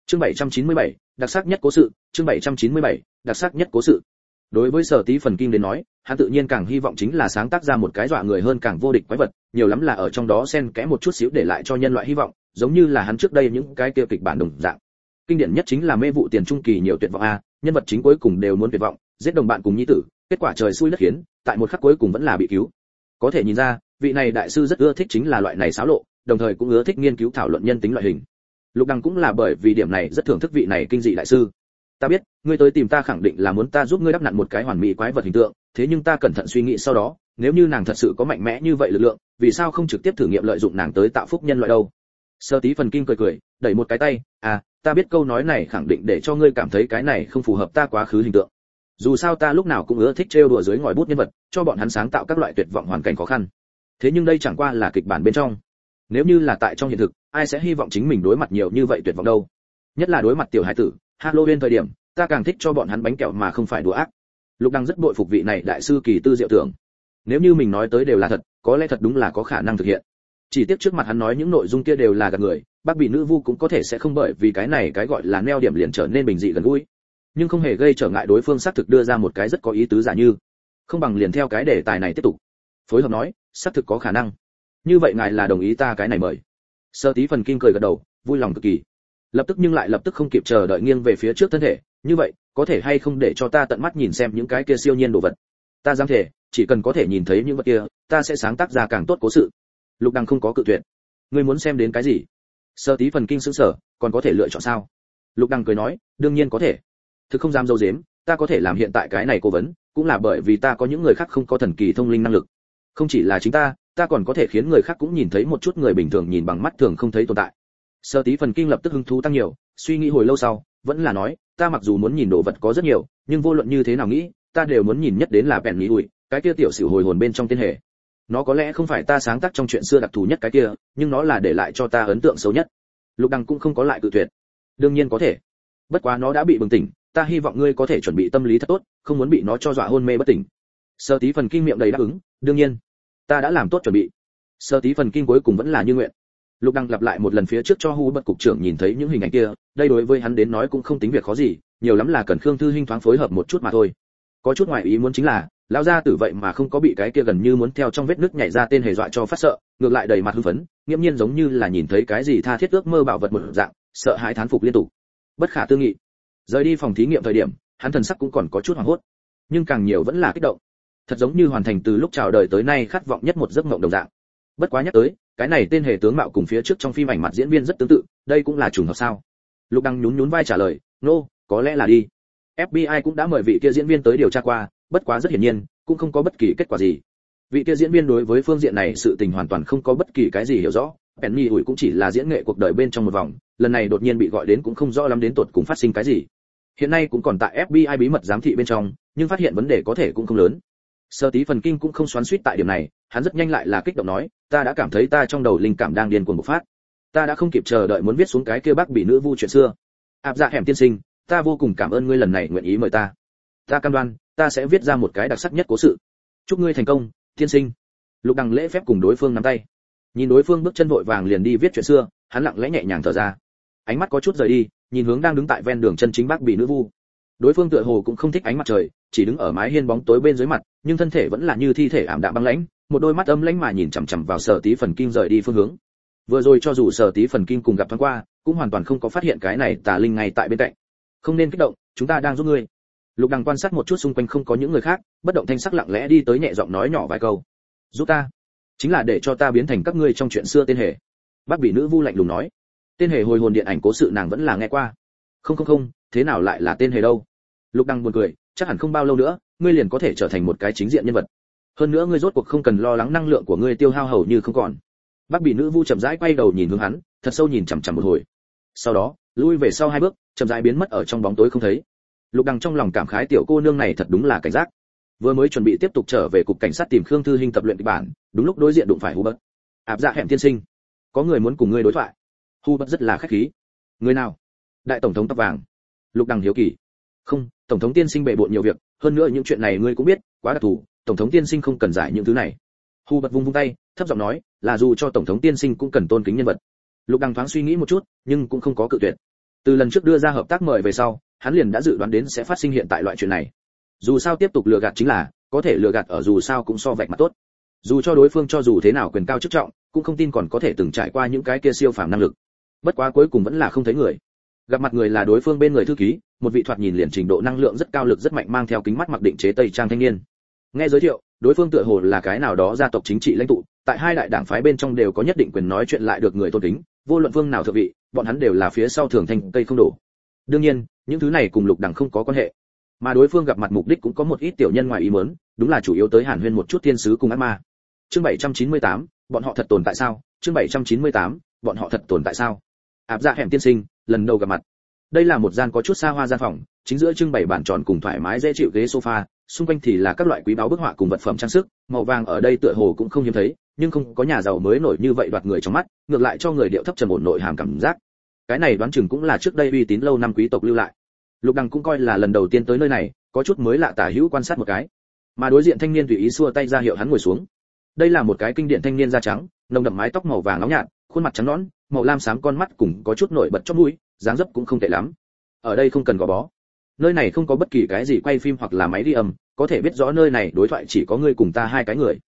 Chương 797, đặc sắc nhất cố sự, chương 797, đặc sắc nhất cố sự. Đối với Sở Tí Phần Kim đến nói, hắn tự nhiên càng hy vọng chính là sáng tác ra một cái dọa người hơn càng vô địch quái vật, nhiều lắm là ở trong đó xen kẽ một chút xíu để lại cho nhân loại hy vọng, giống như là hắn trước đây những cái kia kịch bản đồng dạng. Kinh điển nhất chính là Mê vụ tiền trung kỳ nhiều tuyệt vọng a, nhân vật chính cuối cùng đều muốn tuyệt vọng, giết đồng bạn cùng nhi tử, kết quả trời xui đất khiến, tại một khắc cuối cùng vẫn là bị cứu. Có thể nhìn ra, vị này đại sư rất ưa thích chính là loại này xáo lộ, đồng thời cũng ưa thích nghiên cứu thảo luận nhân tính loại hình. Lục Đăng cũng là bởi vì điểm này rất thưởng thức vị này kinh dị đại sư. Ta biết, ngươi tới tìm ta khẳng định là muốn ta giúp ngươi đắp nặn một cái hoàn mỹ quái vật hình tượng, thế nhưng ta cẩn thận suy nghĩ sau đó, nếu như nàng thật sự có mạnh mẽ như vậy lực lượng, vì sao không trực tiếp thử nghiệm lợi dụng nàng tới tạo phúc nhân loại đâu? Sơ Tí Phần Kim cười cười, đẩy một cái tay, ta biết câu nói này khẳng định để cho ngươi cảm thấy cái này không phù hợp ta quá khứ hình tượng. Dù sao ta lúc nào cũng ưa thích trêu đùa dưới ngòi bút nhân vật, cho bọn hắn sáng tạo các loại tuyệt vọng hoàn cảnh khó khăn. Thế nhưng đây chẳng qua là kịch bản bên trong. Nếu như là tại trong hiện thực, ai sẽ hy vọng chính mình đối mặt nhiều như vậy tuyệt vọng đâu? Nhất là đối mặt tiểu hải tử, Halloween thời điểm, ta càng thích cho bọn hắn bánh kẹo mà không phải đùa ác. Lục Đăng rất bội phục vị này đại sư kỳ tư diệu tưởng. Nếu như mình nói tới đều là thật, có lẽ thật đúng là có khả năng thực hiện. Chỉ tiếc trước mặt hắn nói những nội dung kia đều là gạt người, bác bị nữ vu cũng có thể sẽ không bởi vì cái này cái gọi là neo điểm liền trở nên bình dị gần gũi, nhưng không hề gây trở ngại đối phương xác thực đưa ra một cái rất có ý tứ giả như, không bằng liền theo cái đề tài này tiếp tục. Phối hợp nói, xác thực có khả năng. Như vậy ngài là đồng ý ta cái này mời? Sơ Tí Phần Kim cười gật đầu, vui lòng cực kỳ. Lập tức nhưng lại lập tức không kịp chờ đợi nghiêng về phía trước thân thể, như vậy, có thể hay không để cho ta tận mắt nhìn xem những cái kia siêu nhiên đồ vật? Ta dám thể, chỉ cần có thể nhìn thấy những vật kia, ta sẽ sáng tác ra càng tốt cố sự. Lục Đăng không có cự tuyệt. Ngươi muốn xem đến cái gì? Sơ Tí Phần Kim sững sờ, còn có thể lựa chọn sao? Lục Đăng cười nói, đương nhiên có thể. Thực không dám dâu dếm, ta có thể làm hiện tại cái này cố vấn, cũng là bởi vì ta có những người khác không có thần kỳ thông linh năng lực. Không chỉ là chính ta còn có thể khiến người khác cũng nhìn thấy một chút người bình thường nhìn bằng mắt thường không thấy tồn tại. Sơ Tí Phần Kim lập tức hứng thú tăng nhiều, suy nghĩ hồi lâu sau, vẫn là nói, ta mặc dù muốn nhìn đồ vật có rất nhiều, nhưng vô luận như thế nào nghĩ, ta đều muốn nhìn nhất đến là bèn nghĩ ủi, cái kia tiểu xỉu hồi hồn bên trong tiên hệ. Nó có lẽ không phải ta sáng tác trong chuyện xưa đặc thù nhất cái kia, nhưng nó là để lại cho ta ấn tượng xấu nhất. Lục Đăng cũng không có lại cự tuyệt. Đương nhiên có thể. Bất quá nó đã bị bừng tỉnh, ta hy vọng ngươi có thể chuẩn bị tâm lý thật tốt, không muốn bị nó cho dọa hôn mê bất tỉnh. Sơ Tí Phần Kim miệng đầy đáp ứng, đương nhiên, ta đã làm tốt chuẩn bị. Sơ Tí Phần Kim cuối cùng vẫn là như nguyện. Lục Đăng lặp lại một lần phía trước cho Hu Bất cục trưởng nhìn thấy những hình ảnh kia, đây đối với hắn đến nói cũng không tính việc khó gì, nhiều lắm là cần Khương Thư Hinh thoáng phối hợp một chút mà thôi. Có chút ngoài ý muốn chính là, lão gia tử vậy mà không có bị cái kia gần như muốn theo trong vết nứt nhảy ra tên hề dọa cho phát sợ, ngược lại đầy mặt hưng phấn, nghiêm nhiên giống như là nhìn thấy cái gì tha thiết ước mơ bảo vật một dạng, sợ hãi thán phục liên tục. Bất khả tư nghị. Rời đi phòng thí nghiệm thời điểm, hắn thần sắc cũng còn có chút hoảng hốt, nhưng càng nhiều vẫn là kích động. Thật giống như hoàn thành từ lúc chào đời tới nay khát vọng nhất một giấc mộng đồng dạng. Bất quá nhắc tới, cái này tên hề tướng mạo cùng phía trước trong phim ảnh mặt diễn viên rất tương tự, đây cũng là trùng hợp sao? Lục Đăng nhún nhún vai trả lời, có lẽ là đi. FBI cũng đã mời vị kia diễn viên tới điều tra qua, bất quá rất hiển nhiên, cũng không có bất kỳ kết quả gì. Vị kia diễn viên đối với phương diện này sự tình hoàn toàn không có bất kỳ cái gì hiểu rõ, Penny ủi cũng chỉ là diễn nghệ cuộc đời bên trong một vòng, lần này đột nhiên bị gọi đến cũng không rõ lắm đến tột cùng phát sinh cái gì. Hiện nay cũng còn tại FBI bí mật giám thị bên trong, nhưng phát hiện vấn đề có thể cũng không lớn. Sơ Tí Phần Kim cũng không xoắn xuýt tại điểm này, hắn rất nhanh lại là kích động nói, ta đã cảm thấy ta trong đầu linh cảm đang điên cuồng bộc phát. Ta đã không kịp chờ đợi muốn viết xuống cái kia bác bị nữ vu chuyện xưa. Áp Dạ Hẻm tiên sinh, ta vô cùng cảm ơn ngươi lần này nguyện ý mời ta. Ta cam đoan, ta sẽ viết ra một cái đặc sắc nhất cố sự. Chúc ngươi thành công, tiên sinh. Lục Đăng lễ phép cùng đối phương nắm tay. Nhìn đối phương bước chân vội vàng liền đi viết chuyện xưa, hắn lặng lẽ nhẹ nhàng thở ra. Ánh mắt có chút rời đi, nhìn hướng đang đứng tại ven đường chân chính bác bị nữ vu. Đối phương tựa hồ cũng không thích ánh mặt trời, chỉ đứng ở mái hiên bóng tối bên dưới mặt, nhưng thân thể vẫn là như thi thể ảm đạm băng lãnh, một đôi mắt âm lãnh mà nhìn chằm chằm vào Sở Tí Phần Kim rời đi phương hướng. Vừa rồi cho dù Sở Tí Phần Kim cùng gặp thoáng qua, cũng hoàn toàn không có phát hiện cái này tà linh ngay tại bên cạnh. Không nên kích động, chúng ta đang giúp ngươi. Lục Đăng quan sát một chút xung quanh không có những người khác, bất động thanh sắc lặng lẽ đi tới nhẹ giọng nói nhỏ vài câu. Giúp ta, chính là để cho ta biến thành các ngươi trong chuyện xưa tên hề. Bác bị nữ vu lạnh lùng nói. Tên hề hồi hồn điện ảnh cố sự nàng vẫn là nghe qua. Không, thế nào lại là tên hề đâu? Lục Đăng buồn cười, chắc hẳn không bao lâu nữa, ngươi liền có thể trở thành một cái chính diện nhân vật. Hơn nữa ngươi rốt cuộc không cần lo lắng năng lượng của ngươi tiêu hao hầu như không còn. Bác bị nữ vu chậm rãi quay đầu nhìn hướng hắn, thật sâu nhìn chằm chằm một hồi. Sau đó, lui về sau 2 bước, chậm rãi biến mất ở trong bóng tối không thấy. Lục Đăng trong lòng cảm khái tiểu cô nương này thật đúng là cảnh giác. Vừa mới chuẩn bị tiếp tục trở về cục cảnh sát tìm Khương Thư Hinh tập luyện kịch bản, đúng lúc đối diện đụng phải Hubert. Áp Dạ Hẻm tiên sinh, có người muốn cùng ngươi đối thoại. Hubert rất là khách khí. Người nào? Đại tổng thống tóc vàng. Lục Đăng hiếu kỳ. Không, tổng thống tiên sinh bệ bội nhiều việc, hơn nữa những chuyện này ngươi cũng biết, quá đặc thù, tổng thống tiên sinh không cần giải những thứ này. Hubert vung tay, thấp giọng nói, là dù cho tổng thống tiên sinh cũng cần tôn kính nhân vật. Lục Đăng thoáng suy nghĩ một chút, nhưng cũng không có cự tuyệt. Từ lần trước đưa ra hợp tác mời về sau, hắn liền đã dự đoán đến sẽ phát sinh hiện tại loại chuyện này. Dù sao tiếp tục lừa gạt chính là, có thể lừa gạt ở dù sao cũng so vạch mặt tốt. Dù cho đối phương cho dù thế nào quyền cao chức trọng, cũng không tin còn có thể từng trải qua những cái kia siêu phàm năng lực. Bất quá cuối cùng vẫn là không thấy người. Gặp mặt người là đối phương bên người thư ký, một vị thoạt nhìn liền trình độ năng lượng rất cao lực rất mạnh mang theo kính mắt mặc định chế tây trang thanh niên. Nghe giới thiệu, đối phương tựa hồ là cái nào đó gia tộc chính trị lãnh tụ, tại hai đại đảng phái bên trong đều có nhất định quyền nói chuyện lại được người tôn kính, vô luận phương nào thượng vị, bọn hắn đều là phía sau thường thành cây không đổ. Đương nhiên, những thứ này cùng Lục Đằng không có quan hệ, mà đối phương gặp mặt mục đích cũng có một ít tiểu nhân ngoài ý muốn, đúng là chủ yếu tới hàn huyên một chút thiên sứ cùng ác ma. Chương 798, bọn họ thật tồn tại sao? Chương 798, bọn họ thật tồn tại sao? Áp Dạ Hẻm tiên sinh, lần đầu gặp mặt. Đây là một gian có chút xa hoa gian phòng, chính giữa trưng bày bàn tròn cùng thoải mái dễ chịu ghế sofa, xung quanh thì là các loại quý báu bức họa cùng vật phẩm trang sức, màu vàng ở đây tựa hồ cũng không hiếm thấy, nhưng không có nhà giàu mới nổi như vậy đoạt người trong mắt, ngược lại cho người điệu thấp trầm ổn nội hàm cảm giác. Cái này đoán chừng cũng là trước đây uy tín lâu năm quý tộc lưu lại. Lục Đằng cũng coi là lần đầu tiên tới nơi này, có chút mới lạ tả hữu quan sát một cái. Mà đối diện thanh niên tùy ý xua tay ra hiệu hắn ngồi xuống. Đây là một cái kinh điển thanh niên da trắng, nồng đậm mái tóc màu vàng nóng nhạt, khuôn mặt trắng nõn, màu lam xám con mắt cùng có chút nổi bật trong mũi, dáng dấp cũng không tệ lắm. Ở đây không cần gò bó. Nơi này không có bất kỳ cái gì quay phim hoặc là máy ghi âm, có thể biết rõ nơi này đối thoại chỉ có ngươi cùng ta hai cái người.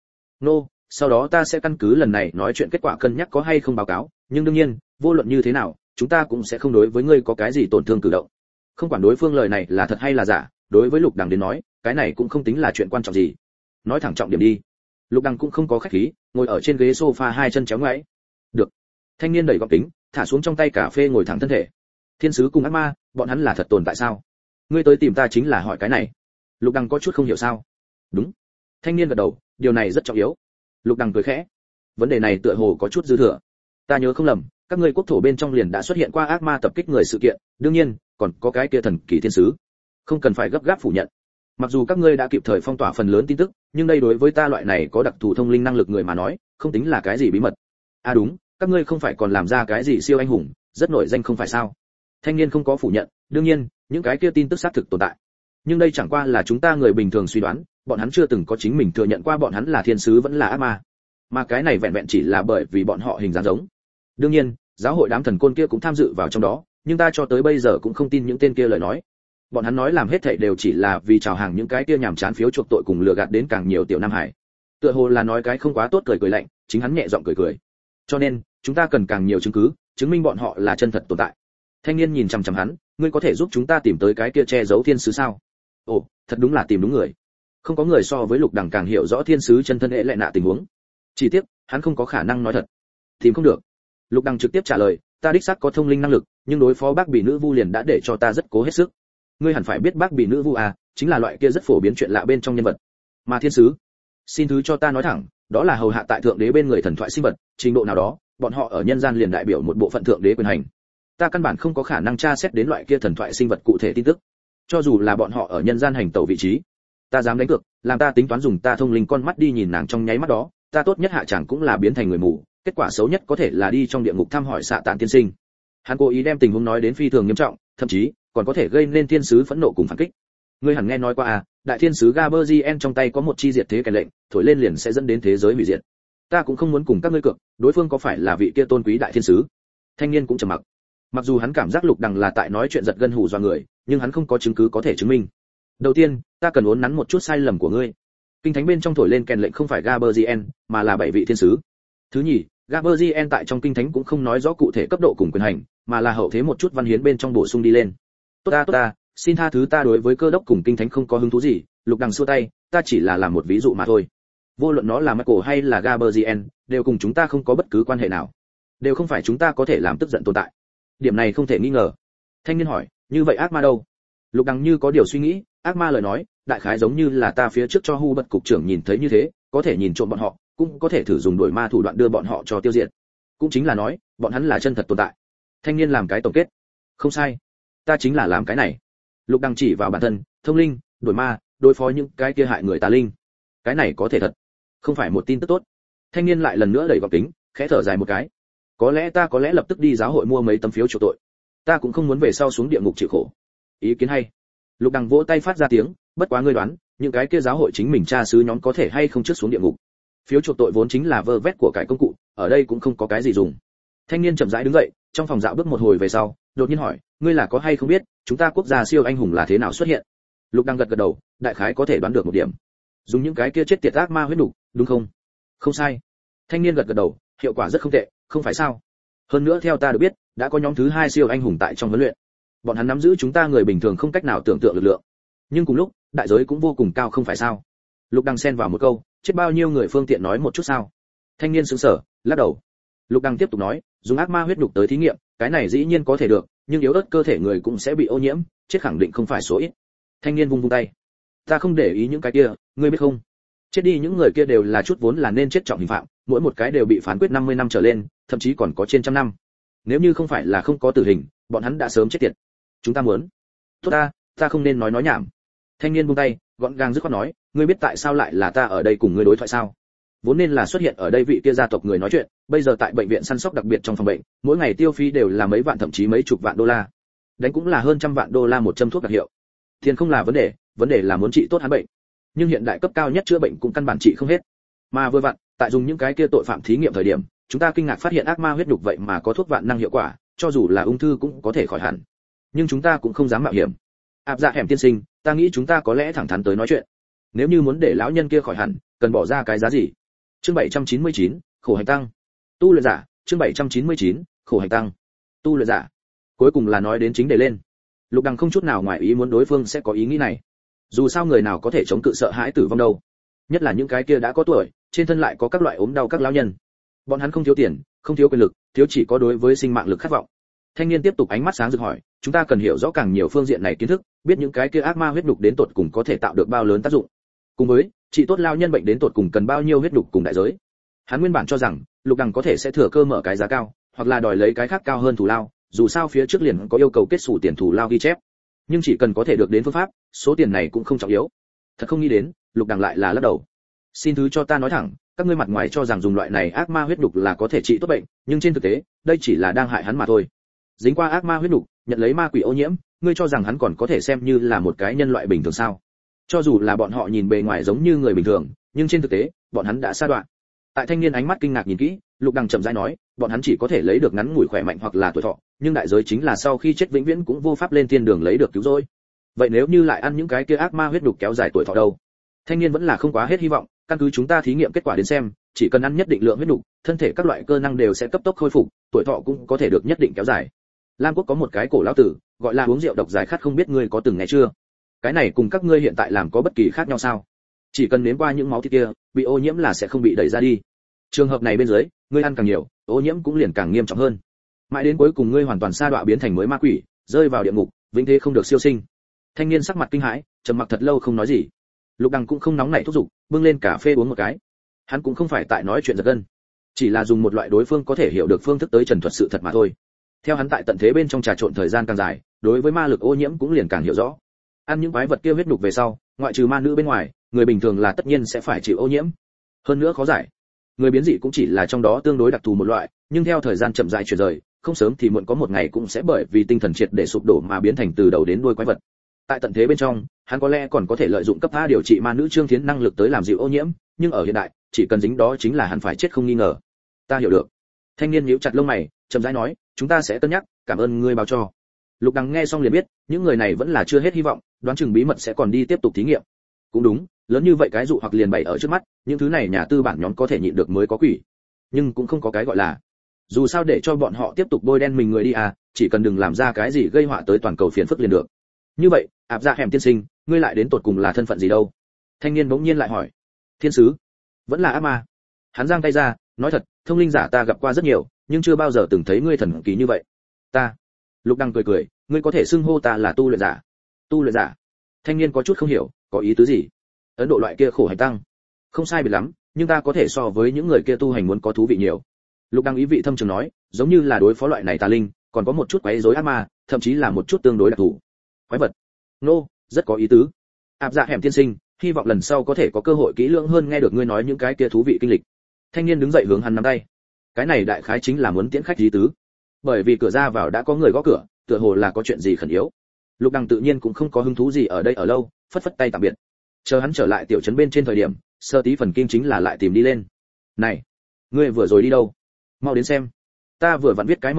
Sau đó ta sẽ căn cứ lần này nói chuyện kết quả cân nhắc có hay không báo cáo, nhưng đương nhiên, vô luận như thế nào, chúng ta cũng sẽ không đối với ngươi có cái gì tổn thương cử động. Không quản đối phương lời này là thật hay là giả, đối với Lục Đằng đến nói, cái này cũng không tính là chuyện quan trọng gì. Nói thẳng trọng điểm đi. Lục Đằng cũng không có khách khí, ngồi ở trên ghế sofa hai chân chéo ngoáy. Được. Thanh niên đẩy gọng kính, thả xuống trong tay cà phê ngồi thẳng thân thể. Thiên sứ cùng ác ma, bọn hắn là thật tồn tại sao? Ngươi tới tìm ta chính là hỏi cái này. Lục Đằng có chút không hiểu sao. Đúng. Thanh niên gật đầu, điều này rất trọng yếu. Lục Đằng cười khẽ. Vấn đề này tựa hồ có chút dư thừa. Ta nhớ không lầm, các ngươi quốc thổ bên trong liền đã xuất hiện qua ác ma tập kích người sự kiện, đương nhiên, còn có cái kia thần kỳ thiên sứ. Không cần phải gấp gáp phủ nhận. Mặc dù các ngươi đã kịp thời phong tỏa phần lớn tin tức, nhưng đây đối với ta loại này có đặc thù thông linh năng lực người mà nói, không tính là cái gì bí mật. À đúng, các ngươi không phải còn làm ra cái gì siêu anh hùng, rất nổi danh không phải sao? Thanh niên không có phủ nhận, đương nhiên, những cái kia tin tức xác thực tồn tại. Nhưng đây chẳng qua là chúng ta người bình thường suy đoán, bọn hắn chưa từng có chính mình thừa nhận qua bọn hắn là thiên sứ vẫn là ác ma. Mà cái này vẹn vẹn chỉ là bởi vì bọn họ hình dáng giống. Đương nhiên, giáo hội đám thần côn kia cũng tham dự vào trong đó, nhưng ta cho tới bây giờ cũng không tin những tên kia lời nói. Bọn hắn nói làm hết thảy đều chỉ là vì chào hàng những cái kia nhảm chán phiếu chuộc tội cùng lừa gạt đến càng nhiều tiểu nam hải. Tựa hồ là nói cái không quá tốt cười lạnh, chính hắn nhẹ giọng cười. Cho nên, chúng ta cần càng nhiều chứng cứ, chứng minh bọn họ là chân thật tồn tại. Thanh niên nhìn chằm chằm hắn, ngươi có thể giúp chúng ta tìm tới cái kia che giấu thiên sứ sao? Ồ, thật đúng là tìm đúng người. Không có người so với Lục Đằng càng hiểu rõ thiên sứ chân thân hệ lệ nạ tình huống. Chỉ tiếc, hắn không có khả năng nói thật. Tìm không được. Lục Đằng trực tiếp trả lời, ta đích xác có thông linh năng lực, nhưng đối phó bác bị nữ vu liền đã để cho ta rất cố hết sức. Ngươi hẳn phải biết bác bị nữ vu à, chính là loại kia rất phổ biến chuyện lạ bên trong nhân vật. Mà thiên sứ, xin thứ cho ta nói thẳng, đó là hầu hạ tại thượng đế bên người thần thoại sinh vật, trình độ nào đó, bọn họ ở nhân gian liền đại biểu một bộ phận thượng đế quyền hành. Ta căn bản không có khả năng tra xét đến loại kia thần thoại sinh vật cụ thể tin tức. Cho dù là bọn họ ở nhân gian hành tẩu vị trí, ta dám đánh cược, làm ta tính toán dùng ta thông linh con mắt đi nhìn nàng trong nháy mắt đó, ta tốt nhất hạ chẳng cũng là biến thành người mù, kết quả xấu nhất có thể là đi trong địa ngục thăm hỏi Sạ Tạn tiên sinh. Hắn cố ý đem tình huống nói đến phi thường nghiêm trọng, thậm chí còn có thể gây nên thiên sứ phẫn nộ cùng phản kích. Ngươi hẳn nghe nói qua à, đại thiên sứ Gaberzien trong tay có một chi diệt thế kèn lệnh, thổi lên liền sẽ dẫn đến thế giới hủy diệt. Ta cũng không muốn cùng các ngươi cược, đối phương có phải là vị kia tôn quý đại thiên sứ? Thanh niên cũng trầm mặc. Mặc dù hắn cảm giác Lục Đằng là tại nói chuyện giật gân hù dọa người, nhưng hắn không có chứng cứ có thể chứng minh. Đầu tiên, ta cần uốn nắn một chút sai lầm của ngươi. Kinh thánh bên trong thổi lên kèn lệnh không phải Gaberzien, mà là 7 vị thiên sứ. Thứ nhì, Gaberzien tại trong kinh thánh cũng không nói rõ cụ thể cấp độ cùng quyền hành, mà là hậu thế một chút văn hiến bên trong bổ sung đi lên. Tốt ta, xin tha thứ ta đối với cơ đốc cùng kinh thánh không có hứng thú gì. Lục Đằng xua tay, ta chỉ là làm một ví dụ mà thôi. Vô luận nó là Michael hay là Gaberzien, đều cùng chúng ta không có bất cứ quan hệ nào, đều không phải chúng ta có thể làm tức giận tồn tại. Điểm này không thể nghi ngờ. Thanh niên hỏi, như vậy ác ma đâu? Lục Đằng như có điều suy nghĩ, ác ma lời nói, đại khái giống như là ta phía trước cho Hu Bật cục trưởng nhìn thấy như thế, có thể nhìn trộm bọn họ, cũng có thể thử dùng đuổi ma thủ đoạn đưa bọn họ cho tiêu diệt. Cũng chính là nói, bọn hắn là chân thật tồn tại. Thanh niên làm cái tổng kết. Không sai, ta chính là làm cái này. Lục Đằng chỉ vào bản thân, thông linh, đuổi ma, đối phó những cái kia hại người tà linh. Cái này có thể thật, không phải một tin tức tốt. Thanh niên lại lần nữa đẩy gọng kính, khẽ thở dài một cái. Có lẽ lập tức đi giáo hội mua mấy tấm phiếu chuộc tội. Ta cũng không muốn về sau xuống địa ngục chịu khổ. Ý kiến hay. Lục Đằng vỗ tay phát ra tiếng, bất quá ngươi đoán, những cái kia giáo hội chính mình tra sứ nhóm có thể hay không trước xuống địa ngục. Phiếu chuộc tội vốn chính là vơ vét của cải công cụ, ở đây cũng không có cái gì dùng. Thanh niên chậm rãi đứng dậy, trong phòng dạo bước một hồi về sau, đột nhiên hỏi, ngươi là có hay không biết chúng ta quốc gia siêu anh hùng là thế nào xuất hiện? Lục Đăng gật gật đầu, đại khái có thể đoán được một điểm. Dùng những cái kia chết tiệt ác ma huyết nục, đúng không? Không sai. Thanh niên gật gật đầu, hiệu quả rất không tệ, không phải sao? Hơn nữa theo ta được biết, đã có nhóm thứ 2 siêu anh hùng tại trong huấn luyện. Bọn hắn nắm giữ chúng ta người bình thường không cách nào tưởng tượng lực lượng. Nhưng cùng lúc, đại giới cũng vô cùng cao không phải sao? Lục Đăng xen vào một câu, chết bao nhiêu người phương tiện nói một chút sao? Thanh niên sững sờ, lắc đầu. Lục Đăng tiếp tục nói, dùng ác ma huyết nục tới thí nghiệm, cái này dĩ nhiên có thể được, nhưng yếu ớt cơ thể người cũng sẽ bị ô nhiễm, chết khẳng định không phải số ít. Thanh niên vung vung tay, ta không để ý những cái kia, ngươi biết không? Chết đi những người kia đều là chút vốn là nên chết trọng hình phạm, mỗi một cái đều bị phán quyết 50 năm trở lên, thậm chí còn có trên 100 năm. Nếu như không phải là không có tử hình, bọn hắn đã sớm chết tiệt. Chúng ta muốn. Tốt ta không nên nói nhảm. Thanh niên buông tay, gọn gàng dứt khoát nói, ngươi biết tại sao lại là ta ở đây cùng ngươi đối thoại sao? Vốn nên là xuất hiện ở đây vị kia gia tộc người nói chuyện, bây giờ tại bệnh viện săn sóc đặc biệt trong phòng bệnh, mỗi ngày tiêu phí đều là mấy vạn thậm chí mấy chục vạn đô la. Đánh cũng là hơn trăm vạn đô la một châm thuốc đặc hiệu. Tiền không là vấn đề là muốn trị tốt hắn bệnh. Nhưng hiện đại cấp cao nhất chữa bệnh cũng căn bản trị không hết. Mà vừa vặn, tại dùng những cái kia tội phạm thí nghiệm thời điểm, chúng ta kinh ngạc phát hiện ác ma huyết đục vậy mà có thuốc vạn năng hiệu quả, cho dù là ung thư cũng có thể khỏi hẳn. Nhưng chúng ta cũng không dám mạo hiểm. Áp Dạ Hẻm tiên sinh, ta nghĩ chúng ta có lẽ thẳng thắn tới nói chuyện. Nếu như muốn để lão nhân kia khỏi hẳn, cần bỏ ra cái giá gì? Chương 799, khổ hành tăng. Tu luyện giả, chương 799, khổ hành tăng. Tu luyện giả. Cuối cùng là nói đến chính đề lên. Lục Đăng không chút nào ngoài ý muốn đối phương sẽ có ý nghĩ này. Dù sao người nào có thể chống cự sợ hãi tử vong đâu? Nhất là những cái kia đã có tuổi, trên thân lại có các loại ốm đau các lão nhân. Bọn hắn không thiếu tiền, không thiếu quyền lực, thiếu chỉ có đối với sinh mạng lực khát vọng. Thanh niên tiếp tục ánh mắt sáng rực hỏi, chúng ta cần hiểu rõ càng nhiều phương diện này kiến thức, biết những cái kia ác ma huyết đục đến tột cùng có thể tạo được bao lớn tác dụng. Cùng với, trị tốt lao nhân bệnh đến tột cùng cần bao nhiêu huyết đục cùng đại giới. Hắn nguyên bản cho rằng, Lục Đăng có thể sẽ thừa cơ mở cái giá cao, hoặc là đòi lấy cái khác cao hơn thù lao, dù sao phía trước liền có yêu cầu kết sủ tiền thù lao ghi chép. Nhưng chỉ cần có thể được đến phương pháp, số tiền này cũng không trọng yếu. Thật không nghĩ đến, Lục Đăng lại là lắc đầu. Xin thứ cho ta nói thẳng, các ngươi mặt ngoài cho rằng dùng loại này ác ma huyết đục là có thể trị tốt bệnh, nhưng trên thực tế, đây chỉ là đang hại hắn mà thôi. Dính qua ác ma huyết đục, nhận lấy ma quỷ ô nhiễm, ngươi cho rằng hắn còn có thể xem như là một cái nhân loại bình thường sao? Cho dù là bọn họ nhìn bề ngoài giống như người bình thường, nhưng trên thực tế, bọn hắn đã sa đoạn. Tại thanh niên ánh mắt kinh ngạc nhìn kỹ, Lục Đăng chậm rãi nói, bọn hắn chỉ có thể lấy được ngắn ngủi khỏe mạnh hoặc là tuổi thọ, nhưng đại giới chính là sau khi chết vĩnh viễn cũng vô pháp lên thiên đường lấy được cứu rỗi. Vậy nếu như lại ăn những cái kia ác ma huyết đục kéo dài tuổi thọ đâu? Thanh niên vẫn là không quá hết hy vọng, căn cứ chúng ta thí nghiệm kết quả đến xem, chỉ cần ăn nhất định lượng huyết đục, thân thể các loại cơ năng đều sẽ cấp tốc khôi phục, tuổi thọ cũng có thể được nhất định kéo dài. Lam Quốc có một cái cổ lão tử, gọi là uống rượu độc giải khát, không biết ngươi có từng nghe chưa? Cái này cùng các ngươi hiện tại làm có bất kỳ khác nhau sao? Chỉ cần nếm qua những máu thịt kia, bị ô nhiễm là sẽ không bị đẩy ra đi. Trường hợp này bên dưới, ngươi ăn càng nhiều, ô nhiễm cũng liền càng nghiêm trọng hơn. Mãi đến cuối cùng ngươi hoàn toàn sa đọa biến thành mới ma quỷ, rơi vào địa ngục, vĩnh thế không được siêu sinh. Thanh niên sắc mặt kinh hãi, trầm mặc thật lâu không nói gì. Lục Đăng cũng không nóng nảy thúc giục, bưng lên cà phê uống một cái. Hắn cũng không phải tại nói chuyện giật gân, chỉ là dùng một loại đối phương có thể hiểu được phương thức tới trần thuật sự thật mà thôi. Theo hắn tại tận thế bên trong trà trộn thời gian càng dài, đối với ma lực ô nhiễm cũng liền càng hiểu rõ. Ăn những quái vật kia huyết đục về sau, ngoại trừ ma nữ bên ngoài, người bình thường là tất nhiên sẽ phải chịu ô nhiễm. Hơn nữa khó giải. Người biến dị cũng chỉ là trong đó tương đối đặc thù một loại, nhưng theo thời gian chậm rãi chuyển rời, không sớm thì muộn có một ngày cũng sẽ bởi vì tinh thần triệt để sụp đổ mà biến thành từ đầu đến đuôi quái vật. Tại tận thế bên trong, hắn có lẽ còn có thể lợi dụng cấp A điều trị ma nữ Trương Thiến năng lực tới làm dịu ô nhiễm, nhưng ở hiện đại, chỉ cần dính đó chính là hắn phải chết không nghi ngờ. Ta hiểu được. Thanh niên nhíu chặt lông mày, chậm rãi nói, chúng ta sẽ cân nhắc, cảm ơn ngươi báo cho. Lục Đăng nghe xong liền biết, những người này vẫn là chưa hết hy vọng, đoán chừng bí mật sẽ còn đi tiếp tục thí nghiệm. Cũng đúng, lớn như vậy cái dụ hoặc liền bày ở trước mắt, những thứ này nhà tư bản nhóm có thể nhịn được mới có quỷ. Nhưng cũng không có cái gọi là. Dù sao để cho bọn họ tiếp tục bôi đen mình người đi à, chỉ cần đừng làm ra cái gì gây họa tới toàn cầu phiền phức liền được. Như vậy, Áp Dạ Hẻm tiên sinh, ngươi lại đến tột cùng là thân phận gì đâu? Thanh niên bỗng nhiên lại hỏi. Thiên sứ? Vẫn là ác ma? Hắn giang tay ra, nói thật, thông linh giả ta gặp qua rất nhiều, nhưng chưa bao giờ từng thấy ngươi thần kỳ như vậy. Ta. Lục Đăng cười cười, ngươi có thể xưng hô ta là tu luyện giả. Tu luyện giả? Thanh niên có chút không hiểu, có ý tứ gì? Ấn Độ loại kia khổ hành tăng. Không sai biệt lắm, nhưng ta có thể so với những người kia tu hành muốn có thú vị nhiều. Lục Đăng ý vị thâm trường nói, giống như là đối phó loại này tà linh, còn có một chút quấy rối ác ma, thậm chí là một chút tương đối đặc thù. Quái vật. Nô, rất có ý tứ. Áp Dạ Hẻm tiên sinh, hy vọng lần sau có thể có cơ hội kỹ lưỡng hơn nghe được ngươi nói những cái kia thú vị kinh lịch. Thanh niên đứng dậy hướng hắn nắm tay. Cái này đại khái chính là muốn tiễn khách ý tứ. Bởi vì cửa ra vào đã có người gõ cửa, tựa hồ là có chuyện gì khẩn yếu. Lục Đăng tự nhiên cũng không có hứng thú gì ở đây ở lâu, phất phất tay tạm biệt. Chờ hắn trở lại tiểu trấn bên trên thời điểm, Sơ Tí Phần Kim chính là lại tìm đi lên. Này, ngươi vừa rồi đi đâu? Mau đến xem. Ta vừa vặn viết cái mở đầu,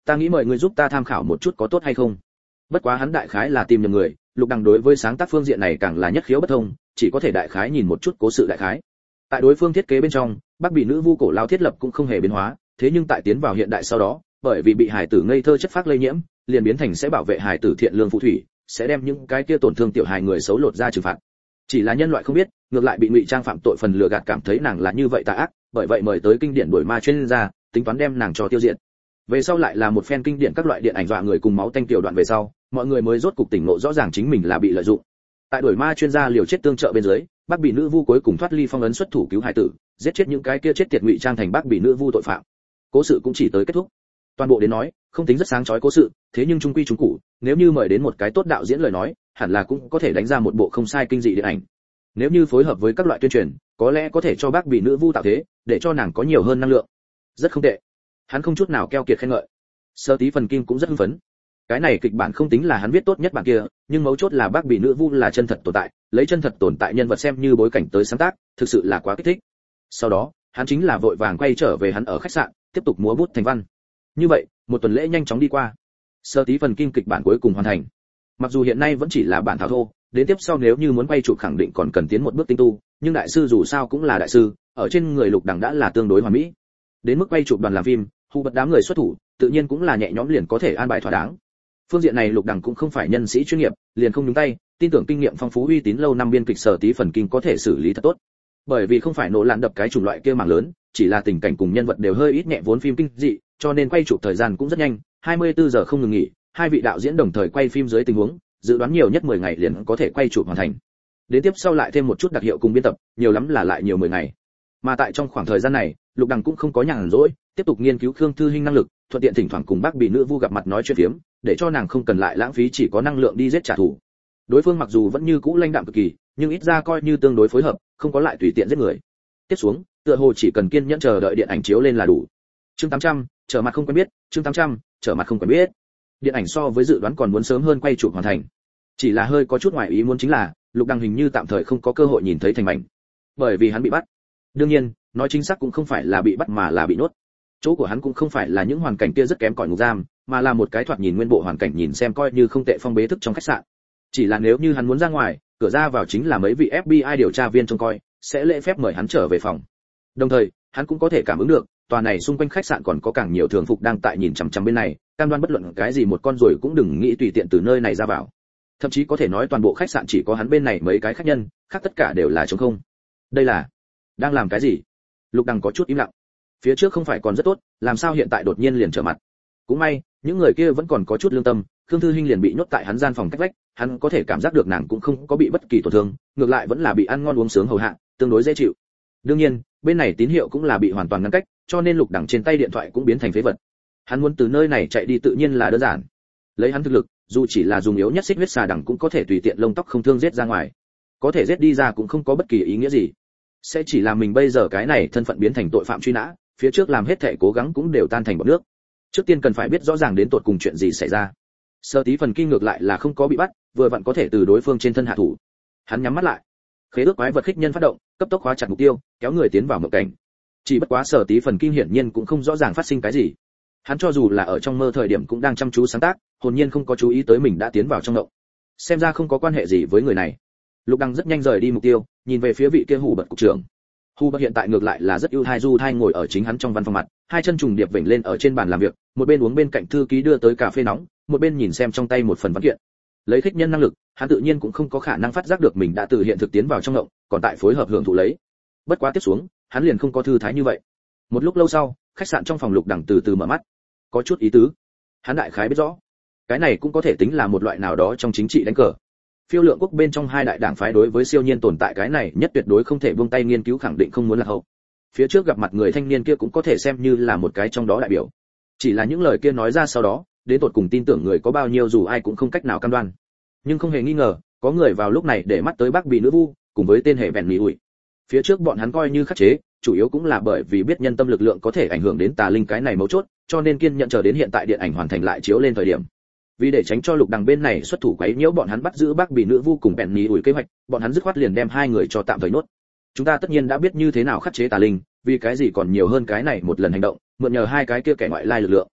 ta nghĩ mời ngươi giúp ta tham khảo một chút có tốt hay không. Bất quá hắn đại khái là tìm nhầm người, Lục Đằng đối với sáng tác phương diện này càng là nhất khiếu bất thông, chỉ có thể đại khái nhìn một chút cố sự đại khái. Tại đối phương thiết kế bên trong, Bắc Bỉ nữ vu cổ lao thiết lập cũng không hề biến hóa, thế nhưng tại tiến vào hiện đại sau đó, bởi vì bị hài tử ngây thơ chất phác lây nhiễm, liền biến thành sẽ bảo vệ hài tử thiện lương phù thủy, sẽ đem những cái kia tổn thương tiểu hài người xấu lột ra trừng phạt. Chỉ là nhân loại không biết, ngược lại bị ngụy trang phạm tội phần lừa gạt cảm thấy nàng là như vậy tà ác, bởi vậy mời tới kinh điển đuổi ma chuyên gia, tính toán đem nàng cho tiêu diệt. Về sau lại là một phen kinh điển các loại điện ảnh dọa người cùng máu tanh tiểu đoạn về sau, mọi người mới rốt cục tỉnh ngộ rõ ràng chính mình là bị lợi dụng. Tại đuổi ma chuyên gia liều chết tương trợ bên dưới, Bắc Bỉ nữ vu cuối cùng thoát ly phong ấn xuất thủ cứu hài tử, giết chết những cái kia chết tiệt ngụy trang thành Bắc Bỉ nữ vu tội phạm. Cố sự cũng chỉ tới kết thúc. Toàn bộ đến nói, không tính rất sáng chói cố sự, thế nhưng trung quy trung cụ, nếu như mời đến một cái tốt đạo diễn lời nói, hẳn là cũng có thể đánh ra một bộ không sai kinh dị điện ảnh. Nếu như phối hợp với các loại tuyên truyền, có lẽ có thể cho Bắc Bỉ nữ vu tạo thế, để cho nàng có nhiều hơn năng lượng. Rất không tệ. Hắn không chút nào keo kiệt khen ngợi. Sơ Tí Phần Kim cũng rất hưng phấn. Cái này kịch bản không tính là hắn viết tốt nhất bản kia, nhưng mấu chốt là Bắc Bỉ nữ vu là chân thật tồn tại, lấy chân thật tồn tại nhân vật xem như bối cảnh tới sáng tác, thực sự là quá kích thích. Sau đó, hắn chính là vội vàng quay trở về hắn ở khách sạn, tiếp tục múa bút thành văn. Như vậy, một tuần lễ nhanh chóng đi qua. Sơ Tí Phần Kim kịch bản cuối cùng hoàn thành. Mặc dù hiện nay vẫn chỉ là bản thảo thô, đến tiếp sau nếu như muốn quay chụp khẳng định còn cần tiến một bước tinh tu, nhưng đại sư dù sao cũng là đại sư, ở trên người Lục Đằng đã là tương đối hoàn mỹ. Đến mức quay chụp đoàn làm phim, hù bật đám người xuất thủ, tự nhiên cũng là nhẹ nhõm liền có thể an bài thỏa đáng. Phương diện này Lục Đằng cũng không phải nhân sĩ chuyên nghiệp, liền không nhúng tay, tin tưởng kinh nghiệm phong phú uy tín lâu năm biên kịch Sở Tí Phần Kim có thể xử lý thật tốt. Bởi vì không phải nổ lạn đập cái chủng loại kia mảng lớn, chỉ là tình cảnh cùng nhân vật đều hơi ít nhẹ vốn phim kinh dị, cho nên quay chụp thời gian cũng rất nhanh, 24 giờ không ngừng nghỉ, hai vị đạo diễn đồng thời quay phim dưới tình huống, dự đoán nhiều nhất 10 ngày liền có thể quay chụp hoàn thành. Đến tiếp sau lại thêm một chút đặc hiệu cùng biên tập, nhiều lắm là lại nhiều 10 ngày. Mà tại trong khoảng thời gian này, Lục Đằng cũng không có nhàn rỗi, tiếp tục nghiên cứu Khương Thư Hinh năng lực, thuận tiện thỉnh thoảng cùng Bắc Bỉ nữ vu gặp mặt nói chuyện phiếm, để cho nàng không cần lại lãng phí chỉ có năng lượng đi giết trả thù. Đối phương mặc dù vẫn như cũ lãnh đạm cực kỳ, nhưng ít ra coi như tương đối phối hợp, không có lại tùy tiện giết người. Tiếp xuống, tựa hồ chỉ cần kiên nhẫn chờ đợi điện ảnh chiếu lên là đủ. Chương 800, trở mặt không quen biết, chương 800, trở mặt không quen biết. Điện ảnh so với dự đoán còn muốn sớm hơn quay chụp hoàn thành. Chỉ là hơi có chút ngoài ý muốn chính là, Lục Đằng hình như tạm thời không có cơ hội nhìn thấy thành mảnh, bởi vì hắn bị bắt. Đương nhiên, nói chính xác cũng không phải là bị bắt mà là bị nhốt. Chỗ của hắn cũng không phải là những hoàn cảnh kia rất kém cỏi ngục giam, mà là một cái thoạt nhìn nguyên bộ hoàn cảnh nhìn xem coi như không tệ phong bế thức trong khách sạn. Chỉ là nếu như hắn muốn ra ngoài, cửa ra vào chính là mấy vị FBI điều tra viên trông coi, sẽ lễ phép mời hắn trở về phòng. Đồng thời, hắn cũng có thể cảm ứng được, tòa này xung quanh khách sạn còn có càng nhiều thường phục đang tại nhìn chằm chằm bên này, cam đoan bất luận cái gì một con ruồi cũng đừng nghĩ tùy tiện từ nơi này ra vào. Thậm chí có thể nói toàn bộ khách sạn chỉ có hắn bên này mấy cái khách nhân, khác tất cả đều là trống không. Đây là đang làm cái gì? Lục Đằng có chút im lặng. Phía trước không phải còn rất tốt, làm sao hiện tại đột nhiên liền trở mặt? Cũng may, những người kia vẫn còn có chút lương tâm, Khương Thư Hinh liền bị nhốt tại hắn gian phòng cách vách, hắn có thể cảm giác được nàng cũng không có bị bất kỳ tổn thương, ngược lại vẫn là bị ăn ngon uống sướng hầu hạ, tương đối dễ chịu. Đương nhiên, bên này tín hiệu cũng là bị hoàn toàn ngăn cách, cho nên Lục Đằng trên tay điện thoại cũng biến thành phế vật. Hắn muốn từ nơi này chạy đi tự nhiên là đơn giản. Lấy hắn thực lực, dù chỉ là dùng yếu nhất xích huyết xà đằng cũng có thể tùy tiện lông tóc không thương giết ra ngoài. Có thể giết đi ra cũng không có bất kỳ ý nghĩa gì. Sẽ chỉ làm mình bây giờ cái này thân phận biến thành tội phạm truy nã, phía trước làm hết thảy cố gắng cũng đều tan thành bọt nước. Trước tiên cần phải biết rõ ràng đến tột cùng chuyện gì xảy ra. Sơ Tí Phần Kim ngược lại là không có bị bắt, vừa vặn có thể từ đối phương trên thân hạ thủ. Hắn nhắm mắt lại, khế ước quái vật khích nhân phát động, cấp tốc khóa chặt mục tiêu, kéo người tiến vào mộng cảnh. Chỉ bất quá Sơ Tí Phần Kim hiển nhiên cũng không rõ ràng phát sinh cái gì. Hắn cho dù là ở trong mơ thời điểm cũng đang chăm chú sáng tác, hồn nhiên không có chú ý tới mình đã tiến vào trong mộng. Xem ra không có quan hệ gì với người này. Lục Đằng rất nhanh rời đi mục tiêu, nhìn về phía vị kia Hù Bật cục trưởng. Hù Bật hiện tại ngược lại là rất ưu thai du thai ngồi ở chính hắn trong văn phòng mặt, hai chân trùng điệp vểnh lên ở trên bàn làm việc, một bên uống bên cạnh thư ký đưa tới cà phê nóng, một bên nhìn xem trong tay một phần văn kiện. Lấy khích nhân năng lực, hắn tự nhiên cũng không có khả năng phát giác được mình đã từ hiện thực tiến vào trong ngộng, còn tại phối hợp hưởng thụ lấy. Bất quá tiếp xuống, hắn liền không có thư thái như vậy. Một lúc lâu sau, khách sạn trong phòng Lục Đằng từ từ mở mắt, có chút ý tứ. Hắn đại khái biết rõ, cái này cũng có thể tính là một loại nào đó trong chính trị đánh cờ. Phiêu lượng quốc bên trong hai đại đảng phái đối với siêu nhiên tồn tại cái này nhất tuyệt đối không thể buông tay nghiên cứu khẳng định không muốn lạc hậu. Phía trước gặp mặt người thanh niên kia cũng có thể xem như là một cái trong đó đại biểu. Chỉ là những lời kia nói ra sau đó, đến tột cùng tin tưởng người có bao nhiêu dù ai cũng không cách nào cam đoan. Nhưng không hề nghi ngờ, có người vào lúc này để mắt tới Bắc Bỉ nữ vu, cùng với tên hệ vẹn mì ủi. Phía trước bọn hắn coi như khắc chế, chủ yếu cũng là bởi vì biết nhân tâm lực lượng có thể ảnh hưởng đến tà linh cái này mấu chốt, cho nên kiên nhẫn chờ đến hiện tại điện ảnh hoàn thành lại chiếu lên thời điểm. Vì để tránh cho Lục Đằng bên này xuất thủ quấy nhiễu bọn hắn bắt giữ Bắc Bỉ nữ vu cùng bèn mì ủi kế hoạch, bọn hắn dứt khoát liền đem hai người cho tạm thời nốt. Chúng ta tất nhiên đã biết như thế nào khắc chế tà linh, vì cái gì còn nhiều hơn cái này một lần hành động, mượn nhờ hai cái kia kẻ ngoại lai lực lượng.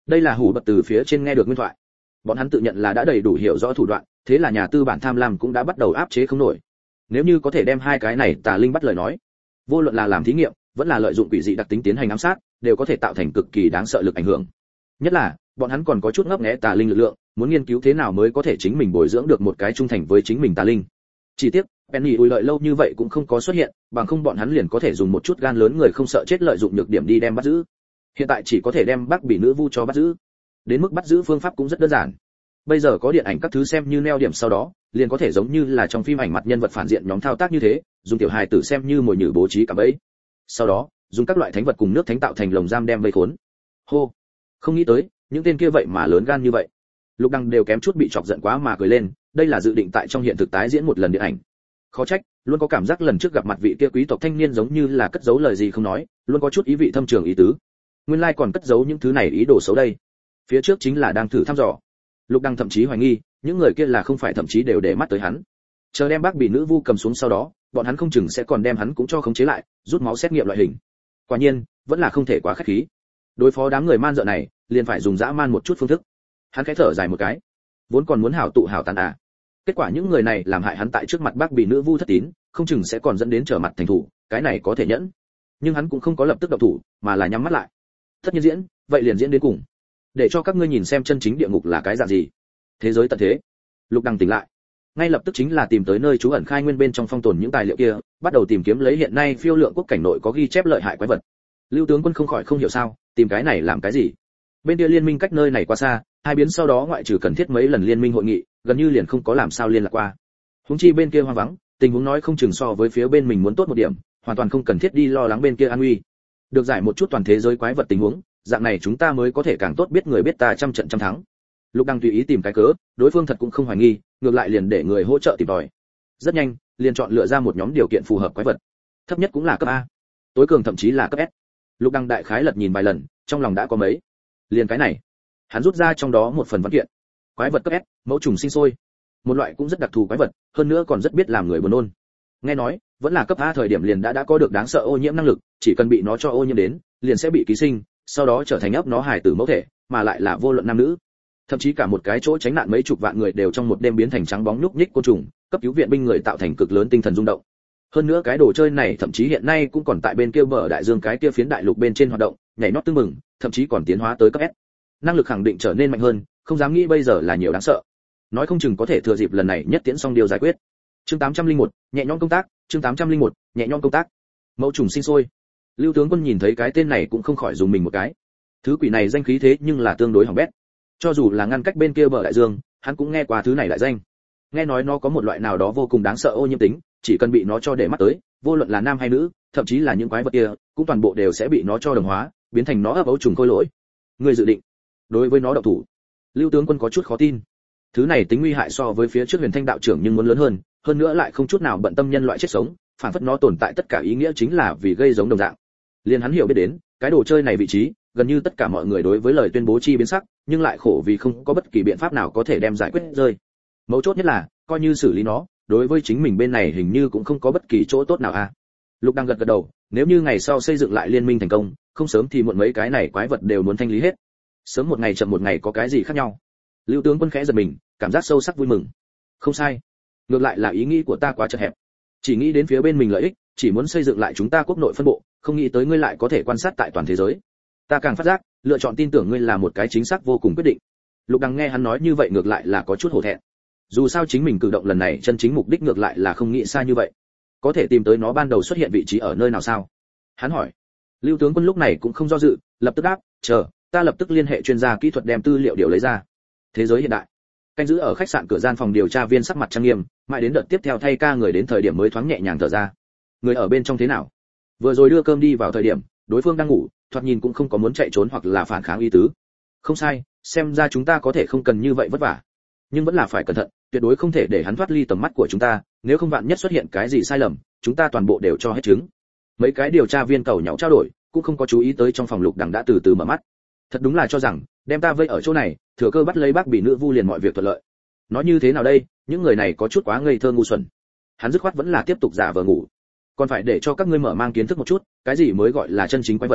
Đây là hủ bật từ phía trên nghe được nguyên thoại. Bọn hắn tự nhận là đã đầy đủ hiểu rõ thủ đoạn, thế là nhà tư bản tham lam cũng đã bắt đầu áp chế không nổi. Nếu như có thể đem hai cái này tà linh bắt lời nói, vô luận là làm thí nghiệm, vẫn là lợi dụng quỷ dị đặc tính tiến hành ám sát, đều có thể tạo thành cực kỳ đáng sợ lực ảnh hưởng. Nhất là, bọn hắn còn có chút ngấp nghé tà linh lực lượng, muốn nghiên cứu thế nào mới có thể chính mình bồi dưỡng được một cái trung thành với chính mình tà linh. Chỉ tiếc, Penny ùi lợi lâu như vậy cũng không có xuất hiện, bằng không bọn hắn liền có thể dùng một chút gan lớn người không sợ chết lợi dụng nhược điểm đi đem bắt giữ. Hiện tại chỉ có thể đem Bác Bỉ nữ vu cho bắt giữ. Đến mức bắt giữ phương pháp cũng rất đơn giản. Bây giờ có điện ảnh các thứ xem như neo điểm sau đó, liền có thể giống như là trong phim ảnh mặt nhân vật phản diện nhóm thao tác như thế, dùng tiểu hài tử xem như mồi nhử bố trí cạm bẫy. Sau đó, dùng các loại thánh vật cùng nước thánh tạo thành lồng giam đem vây khốn. Hô, không nghĩ tới, những tên kia vậy mà lớn gan như vậy. Lục Đăng đều kém chút bị chọc giận quá mà cười lên, đây là dự định tại trong hiện thực tái diễn một lần điện ảnh. Khó trách, luôn có cảm giác lần trước gặp mặt vị kia quý tộc thanh niên giống như là cất giấu lời gì không nói, luôn có chút ý vị thâm trường ý tứ. Nguyên lai còn cất giấu những thứ này ý đồ xấu đây. Phía trước chính là đang thử thăm dò. Lục Đăng thậm chí hoài nghi, những người kia là không phải thậm chí đều để mắt tới hắn. Chờ đem Bác Bỉ nữ vu cầm xuống sau đó, bọn hắn không chừng sẽ còn đem hắn cũng cho khống chế lại, rút máu xét nghiệm loại hình. Quả nhiên, vẫn là không thể quá khách khí. Đối phó đám người man dợ này, liền phải dùng dã man một chút phương thức. Hắn khẽ thở dài một cái, vốn còn muốn hảo tụ hảo tán à. Kết quả những người này làm hại hắn tại trước mặt Bác Bỉ nữ vu thất tín, không chừng sẽ còn dẫn đến trở mặt thành thủ, cái này có thể nhẫn. Nhưng hắn cũng không có lập tức động thủ, mà là nhắm mắt lại. Tất nhiên diễn, vậy liền diễn đến cùng. Để cho các ngươi nhìn xem chân chính địa ngục là cái dạng gì. Thế giới tận thế. Lục Đăng tỉnh lại, ngay lập tức chính là tìm tới nơi trú ẩn khai nguyên bên trong phong tồn những tài liệu kia, bắt đầu tìm kiếm lấy hiện nay phiêu lượng quốc cảnh nội có ghi chép lợi hại quái vật. Lưu tướng quân không khỏi không hiểu sao, tìm cái này làm cái gì? Bên kia liên minh cách nơi này quá xa, hai biến sau đó ngoại trừ cần thiết mấy lần liên minh hội nghị, gần như liền không có làm sao liên lạc qua. Huống chi bên kia hoang vắng, tình huống nói không chừng so với phía bên mình muốn tốt một điểm, hoàn toàn không cần thiết đi lo lắng bên kia an nguy. Được giải một chút toàn thế giới quái vật tình huống, dạng này chúng ta mới có thể càng tốt biết người biết ta trăm trận trăm thắng. Lục Đăng tùy ý tìm cái cớ, đối phương thật cũng không hoài nghi, ngược lại liền để người hỗ trợ tìm tòi. Rất nhanh, liền chọn lựa ra một nhóm điều kiện phù hợp quái vật. Thấp nhất cũng là cấp A, tối cường thậm chí là cấp S. Lục Đăng đại khái lật nhìn vài lần, trong lòng đã có mấy. Liền cái này, hắn rút ra trong đó một phần văn kiện. Quái vật cấp S, mẫu trùng sinh sôi. Một loại cũng rất đặc thù quái vật, hơn nữa còn rất biết làm người buồn nôn. Nghe nói, vẫn là cấp A thời điểm liền đã có được đáng sợ ô nhiễm năng lực, chỉ cần bị nó cho ô nhiễm đến, liền sẽ bị ký sinh, sau đó trở thành ấp nó hài tử mẫu thể, mà lại là vô luận nam nữ. Thậm chí cả một cái chỗ tránh nạn mấy chục vạn người đều trong một đêm biến thành trắng bóng nhúc nhích côn trùng, cấp cứu viện binh người tạo thành cực lớn tinh thần rung động. Hơn nữa cái đồ chơi này thậm chí hiện nay cũng còn tại bên kia bờ đại dương cái kia phiến đại lục bên trên hoạt động, nhảy nhót tưng mừng, thậm chí còn tiến hóa tới cấp S. Năng lực khẳng định trở nên mạnh hơn, không dám nghĩ bây giờ là nhiều đáng sợ. Nói không chừng có thể thừa dịp lần này nhất tiễn xong điều giải quyết. Chương 801, nhẹ nhõm công tác, chương 801, nhẹ nhõm công tác. Mẫu trùng sinh sôi. Lưu tướng quân nhìn thấy cái tên này cũng không khỏi dùng mình một cái. Thứ quỷ này danh khí thế nhưng là tương đối hỏng bét. Cho dù là ngăn cách bên kia bờ đại dương, hắn cũng nghe qua thứ này đại danh. Nghe nói nó có một loại nào đó vô cùng đáng sợ ô nhiễm tính, chỉ cần bị nó cho để mắt tới, vô luận là nam hay nữ, thậm chí là những quái vật kia, cũng toàn bộ đều sẽ bị nó cho đồng hóa, biến thành nó ấp ấu trùng khôi lỗi. Người dự định đối với nó động thủ? Lưu tướng quân có chút khó tin. Thứ này tính nguy hại so với phía trước Huyền Thanh đạo trưởng nhưng muốn lớn hơn nữa lại không chút nào bận tâm nhân loại chết sống, phản phất nó tồn tại tất cả ý nghĩa chính là vì gây giống đồng dạng. Liên hắn hiểu biết đến, cái đồ chơi này vị trí, gần như tất cả mọi người đối với lời tuyên bố chi biến sắc, nhưng lại khổ vì không có bất kỳ biện pháp nào có thể đem giải quyết rơi. Mấu chốt nhất là, coi như xử lý nó, đối với chính mình bên này hình như cũng không có bất kỳ chỗ tốt nào a. Lục đang gật gật đầu, nếu như ngày sau xây dựng lại liên minh thành công, không sớm thì muộn mấy cái này quái vật đều muốn thanh lý hết. Sớm một ngày chậm một ngày có cái gì khác nhau? Lưu tướng quân khẽ giật mình, cảm giác sâu sắc vui mừng. Không sai, ngược lại là ý nghĩ của ta quá chật hẹp, chỉ nghĩ đến phía bên mình lợi ích, chỉ muốn xây dựng lại chúng ta quốc nội phân bộ, không nghĩ tới ngươi lại có thể quan sát tại toàn thế giới. Ta càng phát giác, lựa chọn tin tưởng ngươi là một cái chính xác vô cùng quyết định. Lục Đăng nghe hắn nói như vậy ngược lại là có chút hổ thẹn. Dù sao chính mình cử động lần này chân chính mục đích ngược lại là không nghĩ xa như vậy. Có thể tìm tới nó ban đầu xuất hiện vị trí ở nơi nào sao? Hắn hỏi. Lưu tướng quân lúc này cũng không do dự, lập tức đáp, chờ, ta lập tức liên hệ chuyên gia kỹ thuật đem tư liệu điều lấy ra. Thế giới hiện đại. Canh giữ ở khách sạn cửa gian phòng điều tra viên sắc mặt trang nghiêm, mãi đến đợt tiếp theo thay ca người đến thời điểm mới thoáng nhẹ nhàng thở ra. Người ở bên trong thế nào? Vừa rồi đưa cơm đi vào thời điểm, đối phương đang ngủ, thoạt nhìn cũng không có muốn chạy trốn hoặc là phản kháng ý tứ. Không sai, xem ra chúng ta có thể không cần như vậy vất vả, nhưng vẫn là phải cẩn thận, tuyệt đối không thể để hắn thoát ly tầm mắt của chúng ta, nếu không vạn nhất xuất hiện cái gì sai lầm, chúng ta toàn bộ đều cho hết chứng. Mấy cái điều tra viên cầu nhậu trao đổi, cũng không có chú ý tới trong phòng Lục Đằng đã từ từ mở mắt. Thật đúng là cho rằng, đem ta vây ở chỗ này, thừa cơ bắt lấy Bác Bỉ nữ vu liền mọi việc thuận lợi. Nói như thế nào đây, những người này có chút quá ngây thơ ngu xuẩn. Hắn dứt khoát vẫn là tiếp tục giả vờ ngủ. Còn phải để cho các ngươi mở mang kiến thức một chút, cái gì mới gọi là chân chính quái vật.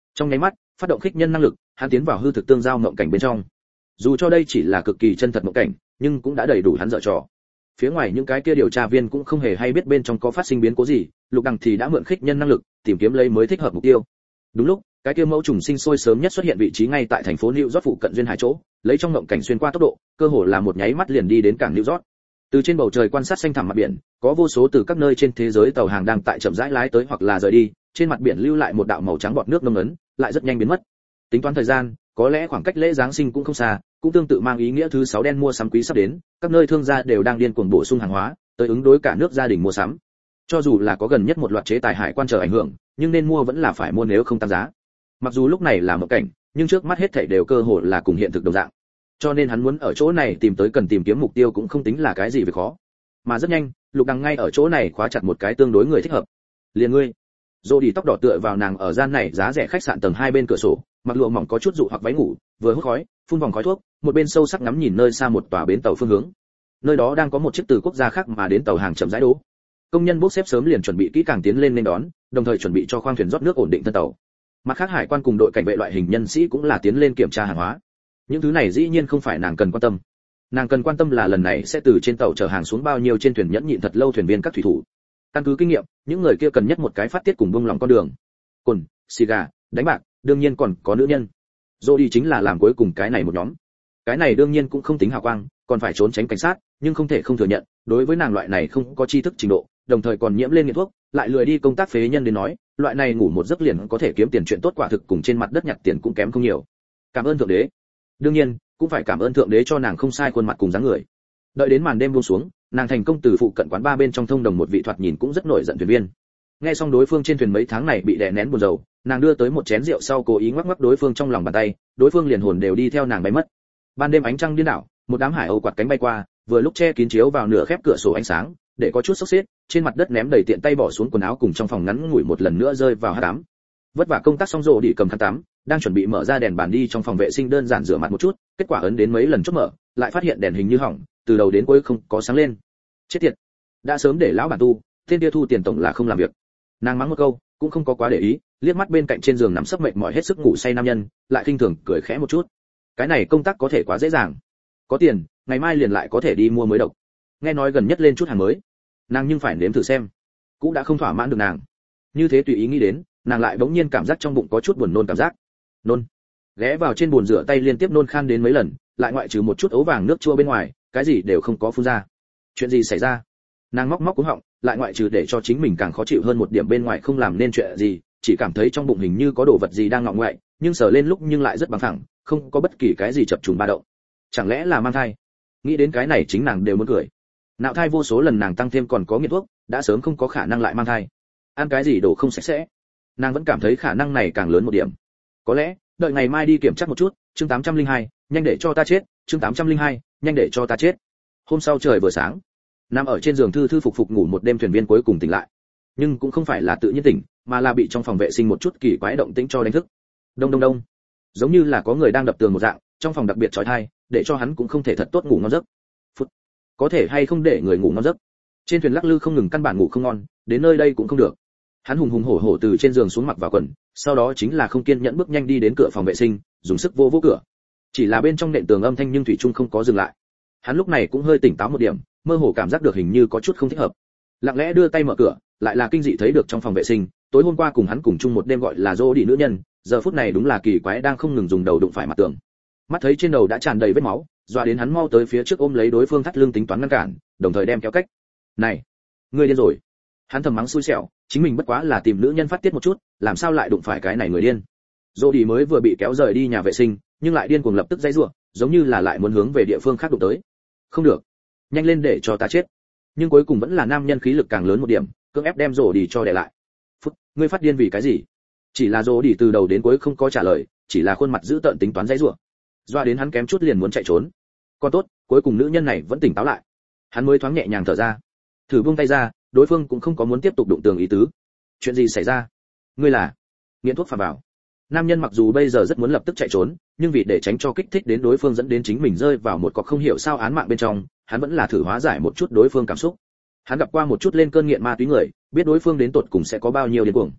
Trong nháy mắt, phát động khích nhân năng lực, hắn tiến vào hư thực tương giao mộng cảnh bên trong. Dù cho đây chỉ là cực kỳ chân thật mộng cảnh, nhưng cũng đã đầy đủ hắn dở trò. Phía ngoài những cái kia điều tra viên cũng không hề hay biết bên trong có phát sinh biến cố gì, Lục Đằng thì đã mượn khích nhân năng lực, tìm kiếm lấy mới thích hợp mục tiêu. Đúng lúc, cái kia mẫu trùng sinh sôi sớm nhất xuất hiện vị trí ngay tại thành phố New York phụ cận duyên hải chỗ, lấy trong mộng cảnh xuyên qua tốc độ, cơ hồ là một nháy mắt liền đi đến cảng New York. Từ trên bầu trời quan sát xanh thẳm mặt biển, có vô số từ các nơi trên thế giới tàu hàng đang tại chậm rãi lái tới hoặc là rời đi, trên mặt biển lưu lại một đạo màu trắng bọt nước nông ấn, lại rất nhanh biến mất. Tính toán thời gian, có lẽ khoảng cách lễ giáng sinh cũng không xa, cũng tương tự mang ý nghĩa thứ 6 đen mua sắm quý sắp đến, các nơi thương gia đều đang điên cuồng bổ sung hàng hóa, tới ứng đối cả nước gia đình mua sắm. Cho dù là có gần nhất một loạt chế tài hải quan trở ảnh hưởng, nhưng nên mua vẫn là phải mua nếu không tăng giá. Mặc dù lúc này là mộng cảnh, nhưng trước mắt hết thảy đều cơ hồ là cùng hiện thực đồng dạng. Cho nên hắn muốn ở chỗ này tìm tới cần tìm kiếm mục tiêu cũng không tính là cái gì về khó. Mà rất nhanh, Lục Đằng ngay ở chỗ này khóa chặt một cái tương đối người thích hợp. Liền ngươi. Dô đi tóc đỏ tựa vào nàng ở gian này giá rẻ khách sạn tầng 2 bên cửa sổ, mặc lụa mỏng có chút dụ hoặc váy ngủ, vừa hút khói, phun vòng khói thuốc, một bên sâu sắc ngắm nhìn nơi xa một tòa bến tàu phương hướng. Nơi đó đang có một chiếc từ quốc gia khác mà đến tàu hàng chậm rãi đỗ. Công nhân bốc xếp sớm liền chuẩn bị kỹ càng tiến lên nên đón, đồng thời chuẩn bị cho khoang thuyền rót nước ổn định thân tàu. Mặt khác hải quan cùng đội cảnh vệ loại hình nhân sĩ cũng là tiến lên kiểm tra hàng hóa. Những thứ này dĩ nhiên không phải nàng cần quan tâm. Nàng cần quan tâm là lần này sẽ từ trên tàu chở hàng xuống bao nhiêu trên thuyền nhẫn nhịn thật lâu thuyền viên các thủy thủ. Căn cứ kinh nghiệm, những người kia cần nhất một cái phát tiết cùng buông lòng con đường. Cồn, xì gà, đánh bạc, đương nhiên còn có nữ nhân. Jody chính là làm cuối cùng cái này một nhóm. Cái này đương nhiên cũng không tính hào quang, còn phải trốn tránh cảnh sát, nhưng không thể không thừa nhận, đối với nàng loại này không có tri thức trình độ, đồng thời còn nhiễm lên nghiện thuốc, lại lười đi công tác phế nhân đến nói, loại này ngủ một giấc liền có thể kiếm tiền chuyện tốt quả thực cùng trên mặt đất nhặt tiền cũng kém không nhiều. Cảm ơn thượng đế. Đương nhiên, cũng phải cảm ơn thượng đế cho nàng không sai khuôn mặt cùng dáng người. Đợi đến màn đêm buông xuống, nàng thành công từ phụ cận quán ba bên trong thông đồng một vị thoạt nhìn cũng rất nổi giận thuyền viên. Nghe xong đối phương trên thuyền mấy tháng này bị đè nén buồn rầu, nàng đưa tới một chén rượu sau cố ý ngoắc ngoắc đối phương trong lòng bàn tay, đối phương liền hồn đều đi theo nàng bay mất. Ban đêm ánh trăng điên đảo, một đám hải âu quạt cánh bay qua, vừa lúc che kín chiếu vào nửa khép cửa sổ ánh sáng, để có chút sốc xếp, trên mặt đất ném đầy tiện tay bỏ xuống quần áo cùng trong phòng ngắn ngủi một lần nữa rơi vào hắc ám. Vất vả công tác xong rồi đi cầm khăn tắm, đang chuẩn bị mở ra đèn bàn đi trong phòng vệ sinh đơn giản rửa mặt một chút, kết quả ấn đến mấy lần chốt mở, lại phát hiện đèn hình như hỏng, từ đầu đến cuối không có sáng lên. Chết tiệt, đã sớm để lão bản tu, tên kia thu tiền tổng là không làm việc. Nàng mắng một câu, cũng không có quá để ý, liếc mắt bên cạnh trên giường nằm sấp mệt mỏi hết sức ngủ say nam nhân, lại khinh thường cười khẽ một chút. Cái này công tác có thể quá dễ dàng, có tiền, ngày mai liền lại có thể đi mua mới độc. Nghe nói gần nhất lên chút hàng mới, nàng nhưng phải nếm thử xem. Cũng đã không thỏa mãn được nàng, như thế tùy ý nghĩ đến, nàng lại bỗng nhiên cảm giác trong bụng có chút buồn nôn cảm giác. Nôn. Ghé vào trên bồn rửa tay liên tiếp nôn khan đến mấy lần, lại ngoại trừ một chút ấu vàng nước chua bên ngoài, cái gì đều không có phun ra. Chuyện gì xảy ra? Nàng móc móc cúng họng, lại ngoại trừ để cho chính mình càng khó chịu hơn một điểm bên ngoài không làm nên chuyện gì, chỉ cảm thấy trong bụng hình như có đồ vật gì đang ngọ ngoại, nhưng sờ lên lúc nhưng lại rất bằng phẳng, không có bất kỳ cái gì chập trùng ba động. Chẳng lẽ là mang thai? Nghĩ đến cái này chính nàng đều muốn cười. Nạo thai vô số lần nàng tăng thêm còn có nghiện thuốc, đã sớm không có khả năng lại mang thai. Ăn cái gì đồ không sạch sẽ. Nàng vẫn cảm thấy khả năng này càng lớn một điểm. Có lẽ, đợi ngày mai đi kiểm tra một chút, chương 802, nhanh để cho ta chết, chương 802, nhanh để cho ta chết. Hôm sau trời vừa sáng, nằm ở trên giường thư thư phục phục ngủ một đêm thuyền viên cuối cùng tỉnh lại. Nhưng cũng không phải là tự nhiên tỉnh, mà là bị trong phòng vệ sinh một chút kỳ quái động tĩnh cho đánh thức. Đông đông đông. Giống như là có người đang đập tường một dạng, trong phòng đặc biệt chói tai, để cho hắn cũng không thể thật tốt ngủ ngon giấc. Phút. Có thể hay không để người ngủ ngon giấc. Trên thuyền lắc lư không ngừng căn bản ngủ không ngon, đến nơi đây cũng không được. Hắn hùng hùng hổ hổ từ trên giường xuống mặc vào quần, sau đó chính là không kiên nhẫn bước nhanh đi đến cửa phòng vệ sinh, dùng sức vô vô cửa. Chỉ là bên trong nệm tường âm thanh nhưng thủy chung không có dừng lại. Hắn lúc này cũng hơi tỉnh táo một điểm, mơ hồ cảm giác được hình như có chút không thích hợp. Lặng lẽ đưa tay mở cửa, lại là kinh dị thấy được trong phòng vệ sinh, tối hôm qua cùng hắn cùng chung một đêm gọi là Dô đi nữ nhân, giờ phút này đúng là kỳ quái đang không ngừng dùng đầu đụng phải mặt tường. Mắt thấy trên đầu đã tràn đầy vết máu, dọa đến hắn mau tới phía trước ôm lấy đối phương thắt lưng tính toán ngăn cản, đồng thời đem kéo cách. Này, ngươi điên rồi. Hắn thầm mắng xui xẻo, chính mình bất quá là tìm nữ nhân phát tiết một chút, làm sao lại đụng phải cái này người điên. Dô đi mới vừa bị kéo rời đi nhà vệ sinh, nhưng lại điên cuồng lập tức dãy rủa, giống như là lại muốn hướng về địa phương khác đụng tới. Không được, nhanh lên để cho ta chết. Nhưng cuối cùng vẫn là nam nhân khí lực càng lớn một điểm, cưỡng ép đem Dô đi cho đè lại. Phút, ngươi phát điên vì cái gì? Chỉ là Dô đi từ đầu đến cuối không có trả lời, chỉ là khuôn mặt giữ tợn tính toán dãy rủa. Doa đến hắn kém chút liền muốn chạy trốn. Còn tốt, cuối cùng nữ nhân này vẫn tỉnh táo lại. Hắn mới thoáng nhẹ nhàng thở ra. Thử buông tay ra, đối phương cũng không có muốn tiếp tục đụng tường ý tứ. Chuyện gì xảy ra? Ngươi là nghiện thuốc phạm vào. Nam nhân mặc dù bây giờ rất muốn lập tức chạy trốn, nhưng vì để tránh cho kích thích đến đối phương dẫn đến chính mình rơi vào một cọc không hiểu sao án mạng bên trong, hắn vẫn là thử hóa giải một chút đối phương cảm xúc. Hắn gặp qua một chút lên cơn nghiện ma túy người, biết đối phương đến tột cùng sẽ có bao nhiêu điên cuồng.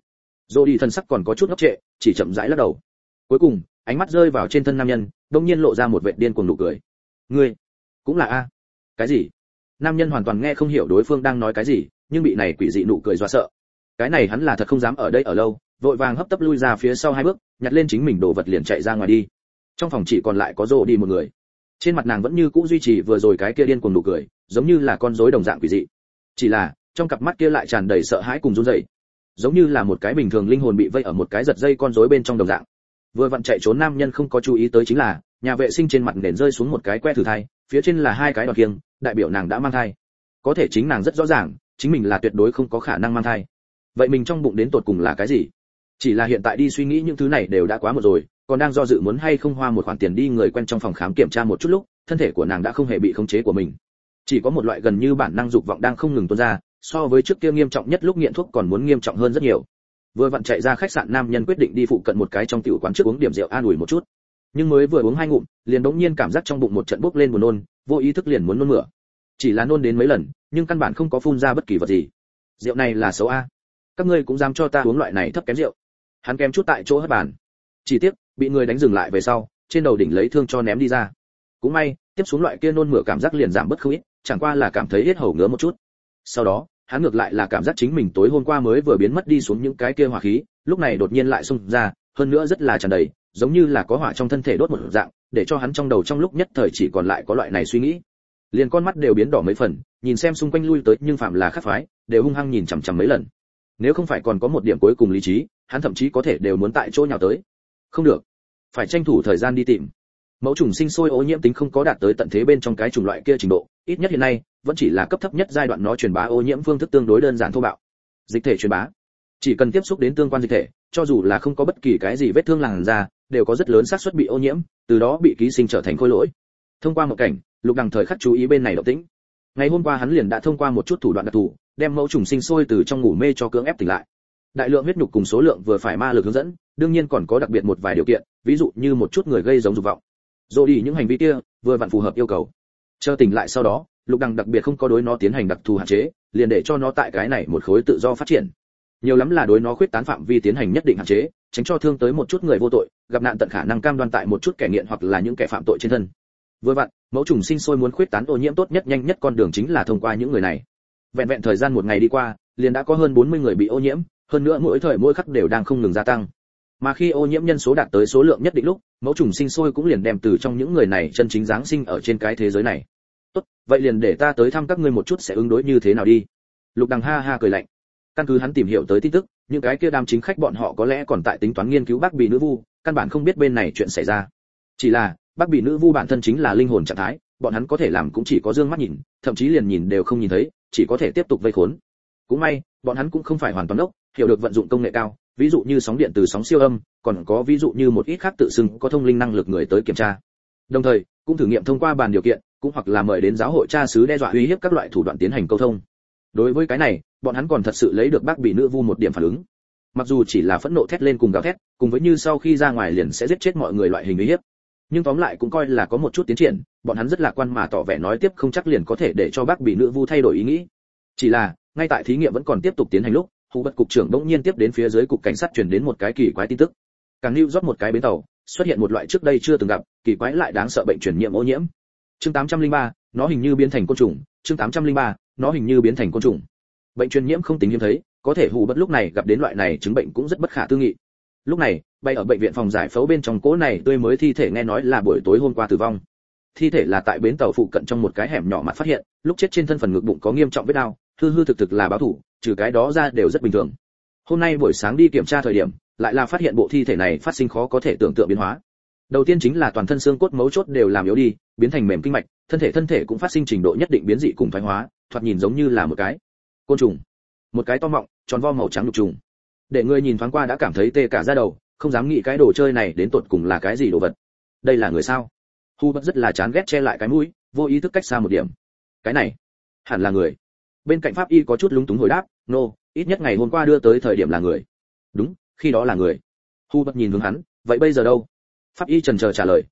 Rồi đi thần sắc còn có chút ngốc trệ, chỉ chậm rãi lắc đầu. Cuối cùng, ánh mắt rơi vào trên thân nam nhân, đột nhiên lộ ra một vệt điên cuồng nụ cười. Ngươi, cũng là a? Cái gì? Nam nhân hoàn toàn nghe không hiểu đối phương đang nói cái gì, nhưng bị này quỷ dị nụ cười dọa sợ. Cái này hắn là thật không dám ở đây ở lâu, vội vàng hấp tấp lui ra phía sau 2 bước, nhặt lên chính mình đồ vật liền chạy ra ngoài đi. Trong phòng chỉ còn lại có Rồi đi một người. Trên mặt nàng vẫn như cũ duy trì vừa rồi cái kia điên cuồng nụ cười, giống như là con rối đồng dạng quỷ dị. Chỉ là, trong cặp mắt kia lại tràn đầy sợ hãi cùng run rẩy, giống như là một cái bình thường linh hồn bị vây ở một cái giật dây con rối bên trong đồng dạng. Vừa vặn chạy trốn nam nhân không có chú ý tới chính là, nhà vệ sinh trên mặt nền rơi xuống một cái que thử thai, phía trên là 2 cái đọt kiêng, đại biểu nàng đã mang thai. Có thể chính nàng rất rõ ràng, chính mình là tuyệt đối không có khả năng mang thai. Vậy mình trong bụng đến tột cùng là cái gì? Chỉ là hiện tại đi suy nghĩ những thứ này đều đã quá muộn rồi, còn đang do dự muốn hay không hoa một khoản tiền đi người quen trong phòng khám kiểm tra một chút lúc, thân thể của nàng đã không hề bị khống chế của mình. Chỉ có một loại gần như bản năng dục vọng đang không ngừng tuôn ra, so với trước kia nghiêm trọng nhất lúc nghiện thuốc còn muốn nghiêm trọng hơn rất nhiều. Vừa vặn chạy ra khách sạn nam nhân quyết định đi phụ cận một cái trong tiểu quán trước uống điểm rượu an ủi một chút. Nhưng mới vừa uống 2 ngụm, liền bỗng nhiên cảm giác trong bụng một trận bốc lên buồn nôn, vô ý thức liền muốn nôn mửa. Chỉ là nôn đến mấy lần, nhưng căn bản không có phun ra bất kỳ vật gì. Rượu này là xấu a. Các ngươi cũng dám cho ta uống loại này thấp kém rượu. Hắn kém chút tại chỗ hất bàn. Chỉ tiếc, bị người đánh dừng lại về sau, trên đầu đỉnh lấy thương cho ném đi ra. Cũng may, tiếp xuống loại kia nôn mửa cảm giác liền giảm bớt không ít, chẳng qua là cảm thấy hết hầu ngứa một chút. Sau đó, hắn ngược lại là cảm giác chính mình tối hôm qua mới vừa biến mất đi xuống những cái kia hỏa khí, lúc này đột nhiên lại xung ra, hơn nữa rất là tràn đầy, giống như là có hỏa trong thân thể đốt một dạng, để cho hắn trong đầu trong lúc nhất thời chỉ còn lại có loại này suy nghĩ. Liền con mắt đều biến đỏ mấy phần, nhìn xem xung quanh lui tới nhưng phạm là khác phái, đều hung hăng nhìn chằm chằm mấy lần. Nếu không phải còn có một điểm cuối cùng lý trí, hắn thậm chí có thể đều muốn tại chỗ nhào tới. Không được, phải tranh thủ thời gian đi tìm. Mẫu trùng sinh sôi ô nhiễm tính không có đạt tới tận thế bên trong cái chủng loại kia trình độ, ít nhất hiện nay vẫn chỉ là cấp thấp nhất giai đoạn, nó truyền bá ô nhiễm phương thức tương đối đơn giản thô bạo. Dịch thể truyền bá, chỉ cần tiếp xúc đến tương quan dịch thể, cho dù là không có bất kỳ cái gì vết thương làn da, đều có rất lớn xác suất bị ô nhiễm, từ đó bị ký sinh trở thành khối lỗi. Thông qua một cảnh, Lục Đằng thời khắc chú ý bên này động tĩnh. Ngày hôm qua hắn liền đã thông qua một chút thủ đoạn đặc thù, đem mẫu trùng sinh sôi từ trong ngủ mê cho cưỡng ép tỉnh lại. Đại lượng huyết nhục cùng số lượng vừa phải ma lực hướng dẫn, đương nhiên còn có đặc biệt một vài điều kiện, ví dụ như một chút người gây giống dục vọng. Rồi đi những hành vi kia, vừa vặn phù hợp yêu cầu. Chờ tỉnh lại sau đó, Lục Đằng đặc biệt không có đối nó tiến hành đặc thù hạn chế, liền để cho nó tại cái này một khối tự do phát triển. Nhiều lắm là đối nó khuyết tán phạm vi tiến hành nhất định hạn chế, tránh cho thương tới một chút người vô tội, gặp nạn tận khả năng cam đoan tại một chút kẻ nghiện hoặc là những kẻ phạm tội trên thân. Vừa vặn, mẫu trùng sinh sôi muốn khuyết tán ô nhiễm tốt nhất nhanh nhất con đường chính là thông qua những người này. Vẹn vẹn thời gian một ngày đi qua, liền đã có hơn 40 người bị ô nhiễm, hơn nữa mỗi thời mỗi khắc đều đang không ngừng gia tăng. Mà khi ô nhiễm nhân số đạt tới số lượng nhất định lúc, mẫu trùng sinh sôi cũng liền đem từ trong những người này chân chính giáng sinh ở trên cái thế giới này. Tốt, vậy liền để ta tới thăm các ngươi một chút sẽ ứng đối như thế nào đi. Lục Đằng ha ha cười lạnh. Căn cứ hắn tìm hiểu tới tin tức, những cái kia đám chính khách bọn họ có lẽ còn tại tính toán nghiên cứu Bác Bì nữ vu, căn bản không biết bên này chuyện xảy ra. Chỉ là, Bác Bì nữ vu bản thân chính là linh hồn trạng thái, bọn hắn có thể làm cũng chỉ có dương mắt nhìn, thậm chí liền nhìn đều không nhìn thấy, chỉ có thể tiếp tục vây khốn. Cũng may, bọn hắn cũng không phải hoàn toàn đốc, hiểu được vận dụng công nghệ cao, ví dụ như sóng điện từ sóng siêu âm, còn có ví dụ như một ít khác tự xưng có thông linh năng lực người tới kiểm tra. Đồng thời, cũng thử nghiệm thông qua bàn điều kiện, cũng hoặc là mời đến giáo hội cha xứ đe dọa uy hiếp các loại thủ đoạn tiến hành câu thông. Đối với cái này, bọn hắn còn thật sự lấy được Bác Bì nữ vu một điểm phản ứng. Mặc dù chỉ là phẫn nộ thét lên cùng gào thét, cùng với như sau khi ra ngoài liền sẽ giết chết mọi người loại hình uy hiếp, nhưng tóm lại cũng coi là có một chút tiến triển, bọn hắn rất lạc quan mà tỏ vẻ nói tiếp không chắc liền có thể để cho Bác Bì nữ vu thay đổi ý nghĩ. Chỉ là, ngay tại thí nghiệm vẫn còn tiếp tục tiến hành lúc, Hù Bất cục trưởng bỗng nhiên tiếp đến phía dưới cục cảnh sát truyền đến một cái kỳ quái tin tức. Càng lưu rót một cái bến tàu, xuất hiện một loại trước đây chưa từng gặp, kỳ quái lại đáng sợ bệnh truyền nhiễm ô nhiễm. Chương 803, nó hình như biến thành côn trùng, chương 803, nó hình như biến thành côn trùng. Bệnh truyền nhiễm không tính hiếm thấy, có thể Hù Bất lúc này gặp đến loại này chứng bệnh cũng rất bất khả tư nghị. Lúc này, bay ở bệnh viện phòng giải phẫu bên trong cố này tươi mới thi thể nghe nói là buổi tối hôm qua tử vong. Thi thể là tại bến tàu phụ cận trong một cái hẻm nhỏ mặt phát hiện, lúc chết trên thân phần ngực bụng có nghiêm trọng vết đau, hư thực là báo thủ, trừ cái đó ra đều rất bình thường. Hôm nay buổi sáng đi kiểm tra thời điểm, lại là phát hiện bộ thi thể này phát sinh khó có thể tưởng tượng biến hóa. Đầu tiên chính là toàn thân xương cốt mấu chốt đều làm yếu đi, biến thành mềm kinh mạch, thân thể cũng phát sinh trình độ nhất định biến dị cùng thoái hóa, thoạt nhìn giống như là một cái côn trùng, một cái to mọng, tròn vo màu trắng lục trùng. Để người nhìn thoáng qua đã cảm thấy tê cả da đầu, không dám nghĩ cái đồ chơi này đến tột cùng là cái gì đồ vật. Đây là người sao? Hu Bất rất là chán ghét che lại cái mũi, vô ý thức cách xa một điểm. Cái này, hẳn là người. Bên cạnh pháp y có chút lúng túng hồi đáp, "Nô, ít nhất ngày hôm qua đưa tới thời điểm là người." "Đúng, khi đó là người." Hu Bất nhìn hướng hắn, "Vậy bây giờ đâu?" Pháp y chần chờ trả lời,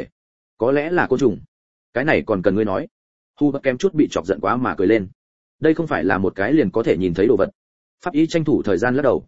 có lẽ là côn trùng." "Cái này còn cần ngươi nói." Hu Bất kém chút bị chọc giận quá mà cười lên. "Đây không phải là một cái liền có thể nhìn thấy đồ vật." Pháp y tranh thủ thời gian lắc đầu.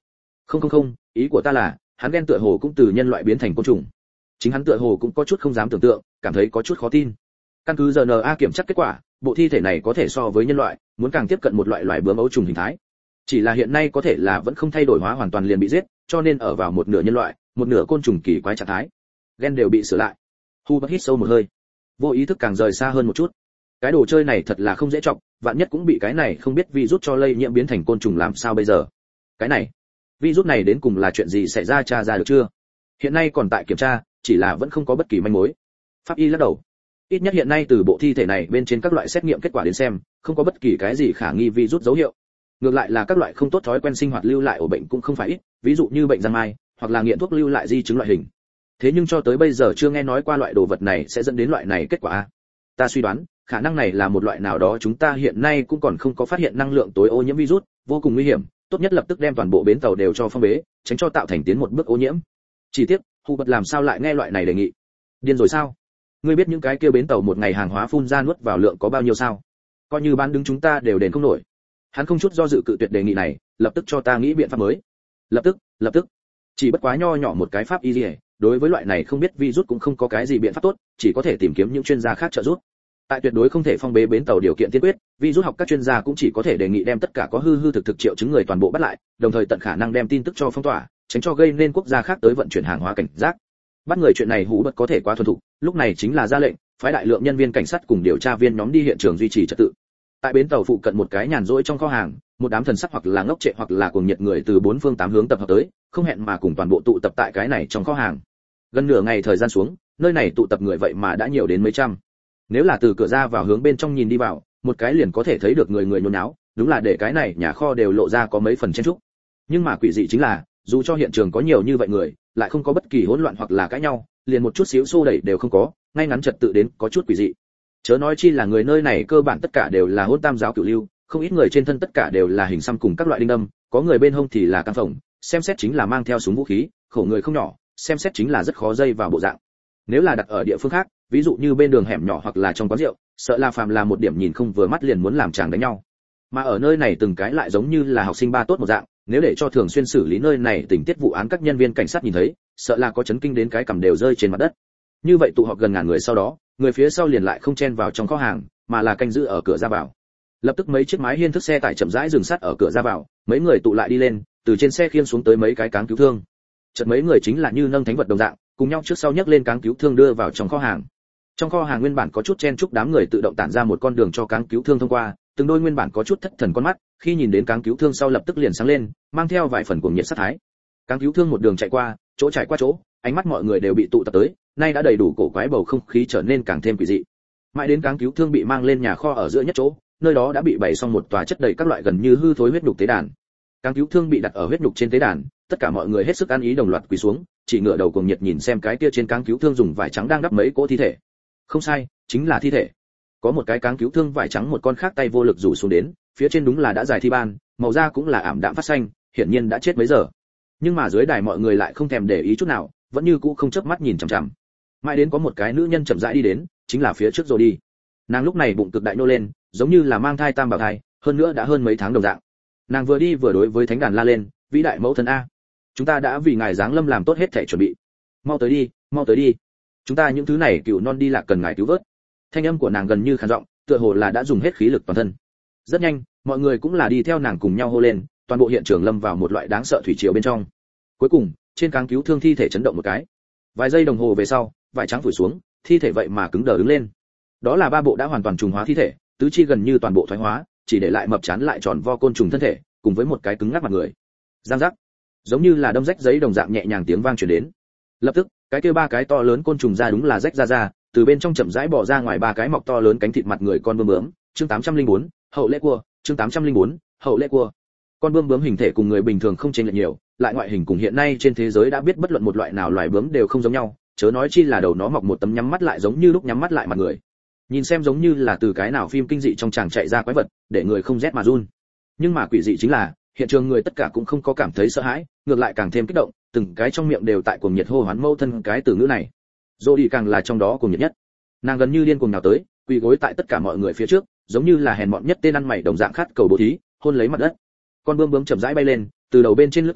Không không không, ý của ta là, hắn ghen tựa hồ cũng từ nhân loại biến thành côn trùng. Chính hắn tựa hồ cũng có chút không dám tưởng tượng, cảm thấy có chút khó tin. Căn cứ DNA kiểm tra kết quả, bộ thi thể này có thể so với nhân loại, muốn càng tiếp cận một loại loài bướm ấu trùng hình thái. Chỉ là hiện nay có thể là vẫn không thay đổi hóa hoàn toàn liền bị giết, cho nên ở vào một nửa nhân loại, một nửa côn trùng kỳ quái trạng thái. Gen đều bị sửa lại. Hubert hít sâu một hơi, vô ý thức càng rời xa hơn một chút. Cái đồ chơi này thật là không dễ chọc, vạn nhất cũng bị cái này không biết virus cho lây nhiễm biến thành côn trùng làm sao bây giờ? Cái này, virus này đến cùng là chuyện gì xảy ra, tra ra được chưa? Hiện nay còn tại kiểm tra, chỉ là vẫn không có bất kỳ manh mối. Pháp y lắc đầu. Ít nhất hiện nay từ bộ thi thể này bên trên các loại xét nghiệm kết quả đến xem, không có bất kỳ cái gì khả nghi virus dấu hiệu. Ngược lại là các loại không tốt thói quen sinh hoạt lưu lại ổ bệnh cũng không phải ít, ví dụ như bệnh giang mai, hoặc là nghiện thuốc lưu lại di chứng loại hình. Thế nhưng cho tới bây giờ chưa nghe nói qua loại đồ vật này sẽ dẫn đến loại này kết quả. Ta suy đoán, khả năng này là một loại nào đó chúng ta hiện nay cũng còn không có phát hiện năng lượng tối ô nhiễm virus, vô cùng nguy hiểm, tốt nhất lập tức đem toàn bộ bến tàu đều cho phong bế, tránh cho tạo thành tiến một bước ô nhiễm. Chỉ tiếc, Hubert làm sao lại nghe loại này đề nghị? Điên rồi sao? Ngươi biết những cái kia bến tàu một ngày hàng hóa phun ra nuốt vào lượng có bao nhiêu sao? Coi như bán đứng chúng ta đều đền không nổi. Hắn không chút do dự cự tuyệt đề nghị này, lập tức cho ta nghĩ biện pháp mới. Lập tức. Chỉ bất quá nho nhỏ một cái pháp y liề, đối với loại này không biết virus cũng không có cái gì biện pháp tốt, chỉ có thể tìm kiếm những chuyên gia khác trợ giúp. Tại tuyệt đối không thể phong bế bến tàu điều kiện tiên quyết, virus học các chuyên gia cũng chỉ có thể đề nghị đem tất cả có hư thực triệu chứng người toàn bộ bắt lại, đồng thời tận khả năng đem tin tức cho phong tỏa, tránh cho gây nên quốc gia khác tới vận chuyển hàng hóa cảnh giác. Bắt người chuyện này Hubert có thể quá thuần thục, lúc này chính là ra lệnh, phái đại lượng nhân viên cảnh sát cùng điều tra viên nhóm đi hiện trường duy trì trật tự. Tại bến tàu phụ cận một cái nhàn rỗi trong kho hàng, một đám thần sắc hoặc là ngốc trệ hoặc là cuồng nhiệt người từ bốn phương tám hướng tập hợp tới, không hẹn mà cùng toàn bộ tụ tập tại cái này trong kho hàng. Gần nửa ngày thời gian xuống, nơi này tụ tập người vậy mà đã nhiều đến mấy trăm. Nếu là từ cửa ra vào hướng bên trong nhìn đi vào, một cái liền có thể thấy được người nhốn nháo, đúng là để cái này nhà kho đều lộ ra có mấy phần chen chúc. Nhưng mà quỷ dị chính là, dù cho hiện trường có nhiều như vậy người, lại không có bất kỳ hỗn loạn hoặc là cãi nhau, liền một chút xíu xô đẩy đều không có, ngay ngắn trật tự đến có chút quỷ dị. Chớ nói chi là người nơi này cơ bản tất cả đều là hôn tam giáo cửu lưu, không ít người trên thân tất cả đều là hình xăm cùng các loại đinh đâm, có người bên hông thì là căng phồng, xem xét chính là mang theo súng vũ khí, khổ người không nhỏ, xem xét chính là rất khó dây vào bộ dạng. Nếu là đặt ở địa phương khác, ví dụ như bên đường hẻm nhỏ hoặc là trong quán rượu, sợ là phàm là một điểm nhìn không vừa mắt liền muốn làm chàng đánh nhau. Mà ở nơi này từng cái lại giống như là học sinh ba tốt một dạng, nếu để cho thường xuyên xử lý nơi này tình tiết vụ án các nhân viên cảnh sát nhìn thấy, sợ là có chấn kinh đến cái cằm đều rơi trên mặt đất. Như vậy tụ họp gần ngàn người sau đó, người phía sau liền lại không chen vào trong kho hàng, mà là canh giữ ở cửa ra vào. Lập tức mấy chiếc máy hiên thức xe tải chậm rãi dừng sát ở cửa ra vào, mấy người tụ lại đi lên, từ trên xe khiêng xuống tới mấy cái cáng cứu thương. Chợt mấy người chính là như nâng thánh vật đồng dạng, cùng nhau trước sau nhấc lên cáng cứu thương đưa vào trong kho hàng. Trong kho hàng nguyên bản có chút chen chúc đám người tự động tản ra một con đường cho cáng cứu thương thông qua, từng đôi nguyên bản có chút thất thần con mắt, khi nhìn đến cáng cứu thương sau lập tức liền sáng lên, mang theo vài phần cuồng nhiệt sát thái. Cáng cứu thương một đường chạy qua, chỗ chạy qua chỗ, ánh mắt mọi người đều bị tụ tập tới, nay đã đầy đủ cổ quái bầu không khí trở nên càng thêm quỷ dị. Mãi đến cáng cứu thương bị mang lên nhà kho ở giữa nhất chỗ, nơi đó đã bị bày xong một tòa chất đầy các loại gần như hư thối huyết nhục tế đàn. Cáng cứu thương bị đặt ở huyết nhục trên tế đàn, tất cả mọi người hết sức ăn ý đồng loạt quỳ xuống, chỉ ngửa đầu cuồng nhiệt nhìn xem cái kia trên cáng cứu thương dùng vải trắng đang đắp mấy cỗ thi thể. Không sai, chính là thi thể. Có một cái cáng cứu thương vải trắng một con khác tay vô lực rủ xuống đến, phía trên đúng là đã dài thi ban, màu da cũng là ảm đạm phát xanh, hiển nhiên đã chết mấy giờ. Nhưng mà dưới đài mọi người lại không thèm để ý chút nào, vẫn như cũ không chớp mắt nhìn chằm chằm. Mãi đến có một cái nữ nhân chậm rãi đi đến, chính là phía trước rồi đi. Nàng lúc này bụng cực đại nô lên, giống như là mang thai tam bảo thai, hơn nữa đã hơn mấy tháng đồng dạng. Nàng vừa đi vừa đối với thánh đàn la lên, vĩ đại mẫu thân a, chúng ta đã vì ngài giáng lâm làm tốt hết thể chuẩn bị, mau tới đi, mau tới đi, chúng ta những thứ này cựu non đi lạc cần ngài cứu vớt. Thanh âm của nàng gần như khàn giọng, tựa hồ là đã dùng hết khí lực toàn thân. Rất nhanh, mọi người cũng là đi theo nàng cùng nhau hô lên, toàn bộ hiện trường lâm vào một loại đáng sợ thủy triều bên trong. Cuối cùng, trên cáng cứu thương thi thể chấn động một cái. Vài giây đồng hồ về sau, vải trắng phủi xuống, thi thể vậy mà cứng đờ đứng lên. Đó là ba bộ đã hoàn toàn trùng hóa thi thể, tứ chi gần như toàn bộ thoái hóa, chỉ để lại mập chán lại tròn vo côn trùng thân thể, cùng với một cái cứng ngắc mặt người. Giang giác, giống như là đâm rách giấy đồng dạng nhẹ nhàng tiếng vang truyền đến. Lập tức, cái kia ba cái to lớn côn trùng ra đúng là rách ra, từ bên trong chậm rãi bò ra ngoài ba cái mọc to lớn cánh thịt mặt người con bướm bướm. Chương 804, hậu lễ cua. Chương 804, hậu lễ cua. Con bướm bướm hình thể cùng người bình thường không chênh lệch nhiều, lại ngoại hình cùng hiện nay trên thế giới đã biết bất luận một loại nào loài bướm đều không giống nhau, chớ nói chi là đầu nó mọc một tấm nhắm mắt lại giống như lúc nhắm mắt lại mặt người. Nhìn xem giống như là từ cái nào phim kinh dị trong tràng chạy ra quái vật, để người không rét mà run. Nhưng mà quỷ dị chính là, hiện trường người tất cả cũng không có cảm thấy sợ hãi, ngược lại càng thêm kích động, từng cái trong miệng đều tại cuồng nhiệt hô hoán mâu thân cái từ ngữ này. Jody càng là trong đó cuồng nhiệt nhất. Nàng gần như điên cuồng nào tới, quỳ gối tại tất cả mọi người phía trước, giống như là hèn mọn nhất tên ăn mày đồng dạng khát cầu bố thí, hôn lấy mặt đất. Con bướm bướm chậm rãi bay lên, từ đầu bên trên lướt qua,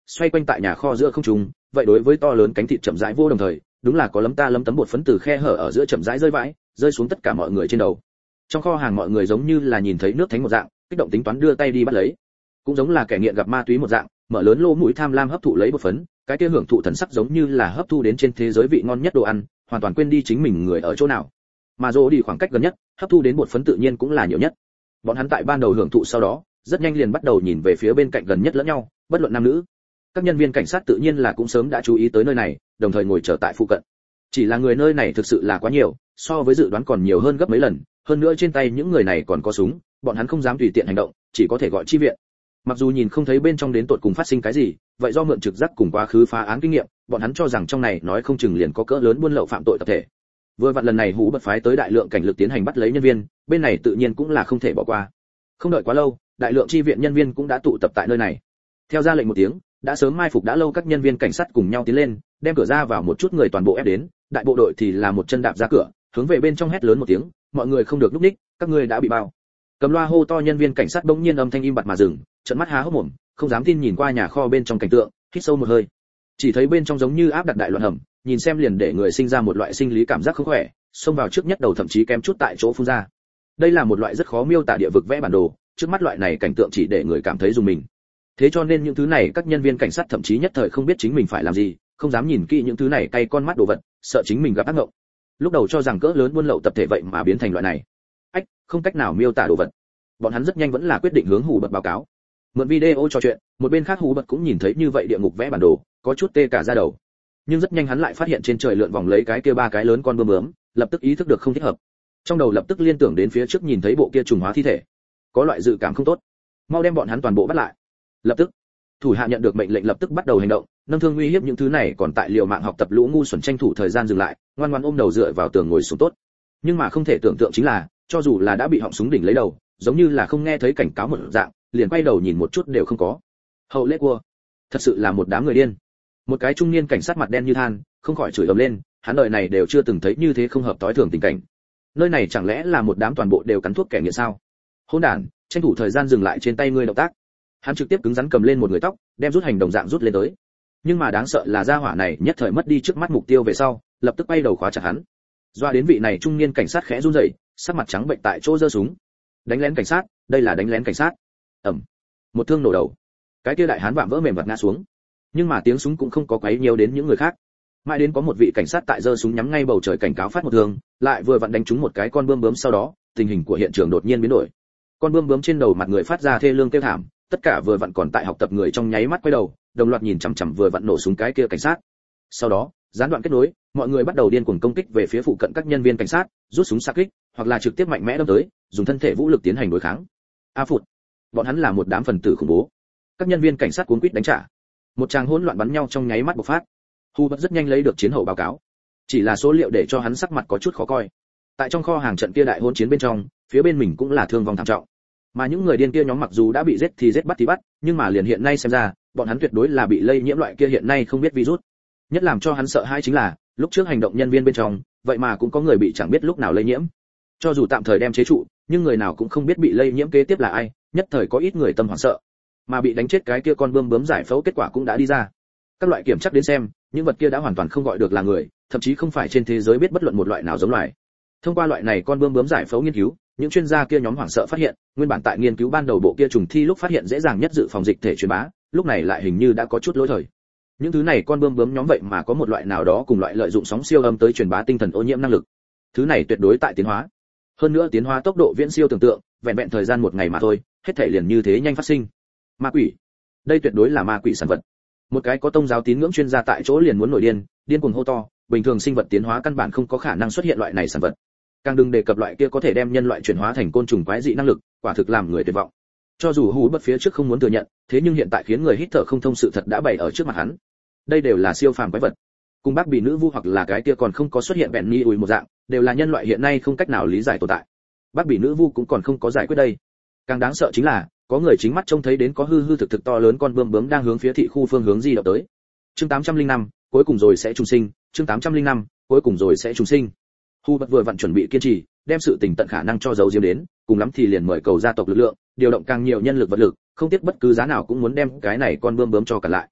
xoay quanh tại nhà kho giữa không trung, vậy đối với to lớn cánh thịt chậm rãi vô đồng thời, đúng là có lấm ta lấm tấm bột phấn từ khe hở ở giữa chậm rãi rơi vãi, rơi xuống tất cả mọi người trên đầu. Trong kho hàng mọi người giống như là nhìn thấy nước thánh một dạng, kích động tính toán đưa tay đi bắt lấy. Cũng giống là kẻ nghiện gặp ma túy một dạng, mở lớn lỗ mũi tham lam hấp thụ lấy bột phấn, cái kia hưởng thụ thần sắc giống như là hấp thu đến trên thế giới vị ngon nhất đồ ăn, hoàn toàn quên đi chính mình người ở chỗ nào. Mà Dỗ đi khoảng cách gần nhất, hấp thu đến bột phấn tự nhiên cũng là nhiều nhất. Bọn hắn tại ban đầu hưởng thụ sau đó, rất nhanh liền bắt đầu nhìn về phía bên cạnh gần nhất lẫn nhau, bất luận nam nữ. Các nhân viên cảnh sát tự nhiên là cũng sớm đã chú ý tới nơi này, đồng thời ngồi chờ tại phụ cận. Chỉ là người nơi này thực sự là quá nhiều, so với dự đoán còn nhiều hơn gấp mấy lần, hơn nữa trên tay những người này còn có súng, bọn hắn không dám tùy tiện hành động, chỉ có thể gọi chi viện. Mặc dù nhìn không thấy bên trong đến tột cùng phát sinh cái gì, vậy do mượn trực giác cùng quá khứ phá án kinh nghiệm, bọn hắn cho rằng trong này nói không chừng liền có cỡ lớn buôn lậu phạm tội tập thể. Vừa vặn lần này Hú bật phái tới đại lượng cảnh lực tiến hành bắt lấy nhân viên, bên này tự nhiên cũng là không thể bỏ qua. Không đợi quá lâu, đại lượng chi viện nhân viên cũng đã tụ tập tại nơi này. Theo ra lệnh một tiếng, đã sớm mai phục đã lâu các nhân viên cảnh sát cùng nhau tiến lên, đem cửa ra vào một chút người toàn bộ ép đến, đại bộ đội thì là một chân đạp ra cửa, hướng về bên trong hét lớn một tiếng, mọi người không được lúc ních, các ngươi đã bị bao. Cầm loa hô to nhân viên cảnh sát bỗng nhiên âm thanh im bặt mà dừng, trợn mắt há hốc mồm, không dám tin nhìn qua nhà kho bên trong cảnh tượng, hít sâu một hơi. Chỉ thấy bên trong giống như áp đặt đại loạn hầm, nhìn xem liền để người sinh ra một loại sinh lý cảm giác không khỏe, xông vào trước nhất đầu thậm chí kém chút tại chỗ phun ra. Đây là một loại rất khó miêu tả địa vực vẽ bản đồ, trước mắt loại này cảnh tượng chỉ để người cảm thấy rùng mình. Thế cho nên những thứ này các nhân viên cảnh sát thậm chí nhất thời không biết chính mình phải làm gì, không dám nhìn kỹ những thứ này cay con mắt đồ vật, sợ chính mình gặp ác ngộng. Lúc đầu cho rằng cỡ lớn buôn lậu tập thể vậy mà biến thành loại này, không cách nào miêu tả đồ vật. Bọn hắn rất nhanh vẫn là quyết định hướng Hú bật báo cáo. Mượn video trò chuyện, một bên khác Hú bật cũng nhìn thấy như vậy địa ngục vẽ bản đồ, có chút tê cả da đầu. Nhưng rất nhanh hắn lại phát hiện trên trời lượn vòng lấy cái kia ba cái lớn con bướm bướm, lập tức ý thức được không thích hợp. Trong đầu lập tức liên tưởng đến phía trước nhìn thấy bộ kia trùng hóa thi thể, có loại dự cảm không tốt. Mau đem bọn hắn toàn bộ bắt lại. Lập tức, thủ hạ nhận được mệnh lệnh lập tức bắt đầu hành động, nâng thương uy hiếp những thứ này còn tại liều mạng học tập lũ ngu xuẩn tranh thủ thời gian dừng lại, ngoan ngoãn ôm đầu dựa vào tường ngồi xuống tốt. Nhưng mà không thể tưởng tượng chính là, cho dù là đã bị họng súng đỉnh lấy đầu, giống như là không nghe thấy cảnh cáo một dạng, liền quay đầu nhìn một chút đều không có. Hậu lễ cua, thật sự là một đám người điên. Một cái trung niên cảnh sát mặt đen như than, không khỏi chửi ầm lên, hắn đời này đều chưa từng thấy như thế không hợp tối thường tình cảnh. Nơi này chẳng lẽ là một đám toàn bộ đều cắn thuốc kẻ nghiện sao? Hỗn đản, tranh thủ thời gian dừng lại trên tay ngươi động tác. Hắn trực tiếp cứng rắn cầm lên một người tóc, đem rút hành đồng dạng rút lên tới. Nhưng mà đáng sợ là gia hỏa này nhất thời mất đi trước mắt mục tiêu về sau, lập tức quay đầu khóa chặt hắn. Doa đến vị này trung niên cảnh sát khẽ run rẩy, sắc mặt trắng bệch tại chỗ giơ súng. Đánh lén cảnh sát, đây là đánh lén cảnh sát. Ầm. Một thương nổ đầu. Cái kia đại hán vạm vỡ mềm vật ngã xuống. Nhưng mà tiếng súng cũng không có quấy nhiều đến những người khác. Mãi đến có một vị cảnh sát tại giơ súng nhắm ngay bầu trời cảnh cáo phát một thương, lại vừa vặn đánh trúng một cái con bướm bướm, sau đó, tình hình của hiện trường đột nhiên biến đổi. Con bướm bướm trên đầu mặt người phát ra thê lương kêu thảm, tất cả vừa vặn còn tại học tập người trong nháy mắt quay đầu, đồng loạt nhìn chằm chằm vừa vặn nổ súng cái kia cảnh sát. Sau đó, gián đoạn kết nối, mọi người bắt đầu điên cuồng công kích về phía phụ cận các nhân viên cảnh sát, rút súng xạ kích, hoặc là trực tiếp mạnh mẽ đâm tới, dùng thân thể vũ lực tiến hành đối kháng. A phụt, bọn hắn là một đám phần tử khủng bố. Các nhân viên cảnh sát cuống quýt đánh trả. Một tràng hỗn loạn bắn nhau trong nháy mắt bộc phát. Hú bật rất nhanh lấy được chiến hậu báo cáo. Chỉ là số liệu để cho hắn sắc mặt có chút khó coi. Tại trong kho hàng trận kia đại hỗn chiến bên trong, phía bên mình cũng là thương vong thảm trọng. Mà những người điên kia nhóm mặc dù đã bị giết thì giết bắt thì bắt, nhưng mà liền hiện nay xem ra, bọn hắn tuyệt đối là bị lây nhiễm loại kia hiện nay không biết virus. Nhất làm cho hắn sợ hãi chính là, lúc trước hành động nhân viên bên trong, vậy mà cũng có người bị chẳng biết lúc nào lây nhiễm. Cho dù tạm thời đem chế trụ, nhưng người nào cũng không biết bị lây nhiễm kế tiếp là ai, nhất thời có ít người tâm hoảng sợ. Mà bị đánh chết cái kia con bướm bướm giải phẫu kết quả cũng đã đi ra. Các loại kiểm chắc đến xem, những vật kia đã hoàn toàn không gọi được là người, thậm chí không phải trên thế giới biết bất luận một loại nào giống loài. Thông qua loại này con bướm bướm giải phẫu nghiên cứu, những chuyên gia kia nhóm hoảng sợ phát hiện, nguyên bản tại nghiên cứu ban đầu bộ kia trùng thi lúc phát hiện dễ dàng nhất dự phòng dịch thể truyền bá, lúc này lại hình như đã có chút lỗi thời. Những thứ này con bướm bướm nhóm vậy mà có một loại nào đó cùng loại lợi dụng sóng siêu âm tới truyền bá tinh thần ô nhiễm năng lực. Thứ này tuyệt đối tại tiến hóa. Hơn nữa tiến hóa tốc độ viễn siêu tưởng tượng, vẹn vẹn thời gian một ngày mà thôi, hết thảy liền như thế nhanh phát sinh. Ma quỷ, đây tuyệt đối là ma quỷ sản vật. Một cái có tông giáo tín ngưỡng chuyên gia tại chỗ liền muốn nổi điên cuồng hô to, bình thường sinh vật tiến hóa căn bản không có khả năng xuất hiện loại này sản vật. Càng đừng đề cập loại kia có thể đem nhân loại chuyển hóa thành côn trùng quái dị năng lực, quả thực làm người tuyệt vọng. Cho dù Hú bật phía trước không muốn thừa nhận, thế nhưng hiện tại khiến người hít thở không thông sự thật đã bày ở trước mặt hắn. Đây đều là siêu phàm quái vật. Cùng bác bị nữ vu hoặc là cái kia còn không có xuất hiện bẹn ni ủi một dạng, đều là nhân loại hiện nay không cách nào lý giải tồn tại. Bác bị nữ vu cũng còn không có giải quyết đây. Càng đáng sợ chính là, có người chính mắt trông thấy đến có hư thực thực to lớn con bướm bướm đang hướng phía thị khu phương hướng di động tới. Chương 805, cuối cùng rồi sẽ trùng sinh, chương 805, cuối cùng rồi sẽ trùng sinh. Hú bật vừa vặn chuẩn bị kiên trì, đem sự tình tận khả năng cho giấu diếm đến, cùng lắm thì liền mời cầu gia tộc lực lượng, điều động càng nhiều nhân lực vật lực, không tiếc bất cứ giá nào cũng muốn đem cái này con bướm bướm cho cả lại.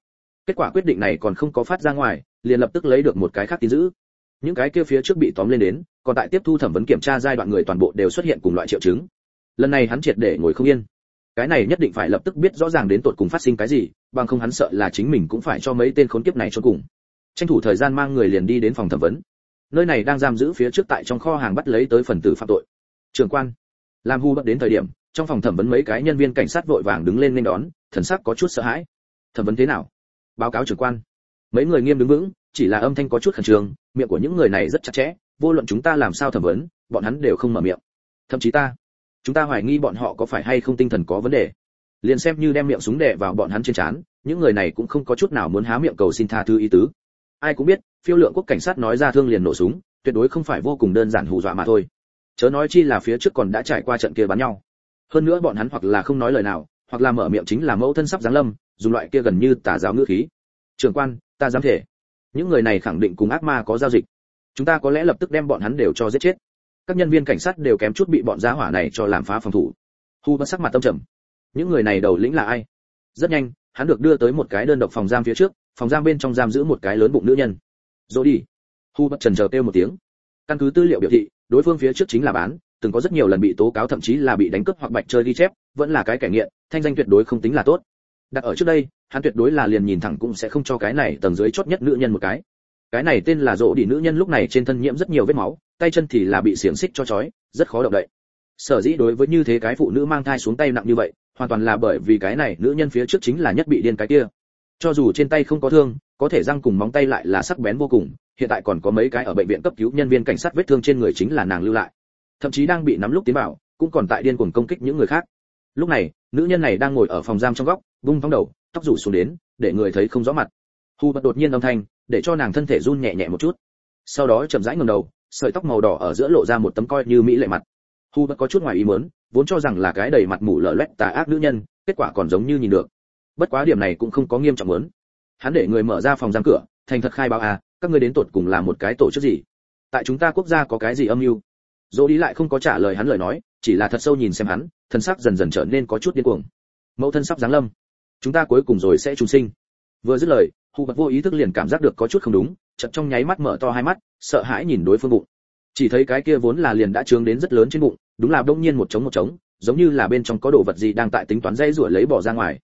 Kết quả quyết định này còn không có phát ra ngoài, liền lập tức lấy được một cái khác tin dữ. Những cái kia phía trước bị tóm lên đến, còn tại tiếp thu thẩm vấn kiểm tra giai đoạn người toàn bộ đều xuất hiện cùng loại triệu chứng. Lần này hắn triệt để ngồi không yên. Cái này nhất định phải lập tức biết rõ ràng đến tột cùng phát sinh cái gì, bằng không hắn sợ là chính mình cũng phải cho mấy tên khốn kiếp này chôn cùng. Tranh thủ thời gian mang người liền đi đến phòng thẩm vấn. Nơi này đang giam giữ phía trước tại trong kho hàng bắt lấy tới phần tử phạm tội. Trưởng quan, làm Hu Bất đến thời điểm, trong phòng thẩm vấn mấy cái nhân viên cảnh sát vội vàng đứng lên nên đón, thần sắc có chút sợ hãi. Thẩm vấn thế nào? Báo cáo trưởng quan. Mấy người nghiêm đứng vững, chỉ là âm thanh có chút khẩn trương, miệng của những người này rất chặt chẽ, vô luận chúng ta làm sao thẩm vấn, bọn hắn đều không mở miệng. Thậm chí chúng ta hoài nghi bọn họ có phải hay không tinh thần có vấn đề. Liền xem như đem miệng súng đè vào bọn hắn trên trán, những người này cũng không có chút nào muốn há miệng cầu xin tha thứ ý tứ. Ai cũng biết, phiêu lượng quốc cảnh sát nói ra thương liền nổ súng, tuyệt đối không phải vô cùng đơn giản hù dọa mà thôi. Chớ nói chi là phía trước còn đã trải qua trận kia bắn nhau. Hơn nữa bọn hắn hoặc là không nói lời nào, hoặc là mở miệng chính là mẫu thân sắp giáng lâm, dùng loại kia gần như tà giáo ngữ khí. Trưởng quan, ta dám thể, những người này khẳng định cùng ác ma có giao dịch. Chúng ta có lẽ lập tức đem bọn hắn đều cho giết chết. Các nhân viên cảnh sát đều kém chút bị bọn giá hỏa này cho làm phá phòng thủ. Hu Bất sắc mặt tâm trầm. Những người này đầu lĩnh là ai? Rất nhanh, hắn được đưa tới một cái đơn độc phòng giam phía trước, phòng giam bên trong giam giữ một cái lớn bụng nữ nhân. Rồi đi. Hu Bất trần chờ kêu một tiếng. Căn cứ tư liệu biểu thị, đối phương phía trước chính là bán, từng có rất nhiều lần bị tố cáo, thậm chí là bị đánh cướp hoặc bạch chơi ghi chép, vẫn là cái kẻ nghiện, thanh danh tuyệt đối không tính là tốt. Đặt ở trước đây, hắn tuyệt đối là liền nhìn thẳng cũng sẽ không cho cái này tầng dưới chót nhất nữ nhân một cái. Cái này tên là Rỗ Đi nữ nhân lúc này trên thân nhiễm rất nhiều vết máu, tay chân thì là bị xiềng xích cho trói, rất khó động đậy. Sở dĩ đối với như thế cái phụ nữ mang thai xuống tay nặng như vậy, hoàn toàn là bởi vì cái này nữ nhân phía trước chính là nhất bị điên cái kia. Cho dù trên tay không có thương, có thể răng cùng móng tay lại là sắc bén vô cùng, hiện tại còn có mấy cái ở bệnh viện cấp cứu nhân viên cảnh sát vết thương trên người chính là nàng lưu lại. Thậm chí đang bị nắm lúc tiến vào, cũng còn tại điên cuồng công kích những người khác. Lúc này, nữ nhân này đang ngồi ở phòng giam trong góc, vung thõng đầu, tóc rủ xuống đến, để người thấy không rõ mặt. Hu Bất đột nhiên âm thanh, để cho nàng thân thể run nhẹ nhẹ một chút. Sau đó chậm rãi ngẩng đầu, sợi tóc màu đỏ ở giữa lộ ra một tấm coi như mỹ lệ mặt. Hu Bất có chút ngoài ý muốn, vốn cho rằng là cái đầy mặt mủ lở loét tà ác nữ nhân, kết quả còn giống như nhìn được. Bất quá điểm này cũng không có nghiêm trọng muốn. Hắn để người mở ra phòng giam cửa, thành thật khai báo các ngươi đến tột cùng là một cái tổ chức gì? Tại chúng ta quốc gia có cái gì âm mưu? Dỗ Đi lại không có trả lời hắn lời nói, chỉ là thật sâu nhìn xem hắn, thân sắc dần dần trở nên có chút điên cuồng. Mẫu thân sắp giáng lâm, chúng ta cuối cùng rồi sẽ trùng sinh. Vừa dứt lời, Hu Bất vô ý thức liền cảm giác được có chút không đúng, chợt trong nháy mắt mở to hai mắt, sợ hãi nhìn đối phương bụng. Chỉ thấy cái kia vốn là liền đã trướng đến rất lớn trên bụng, đúng là đông nhiên một trống, giống như là bên trong có đồ vật gì đang tại tính toán dây rủa lấy bỏ ra ngoài.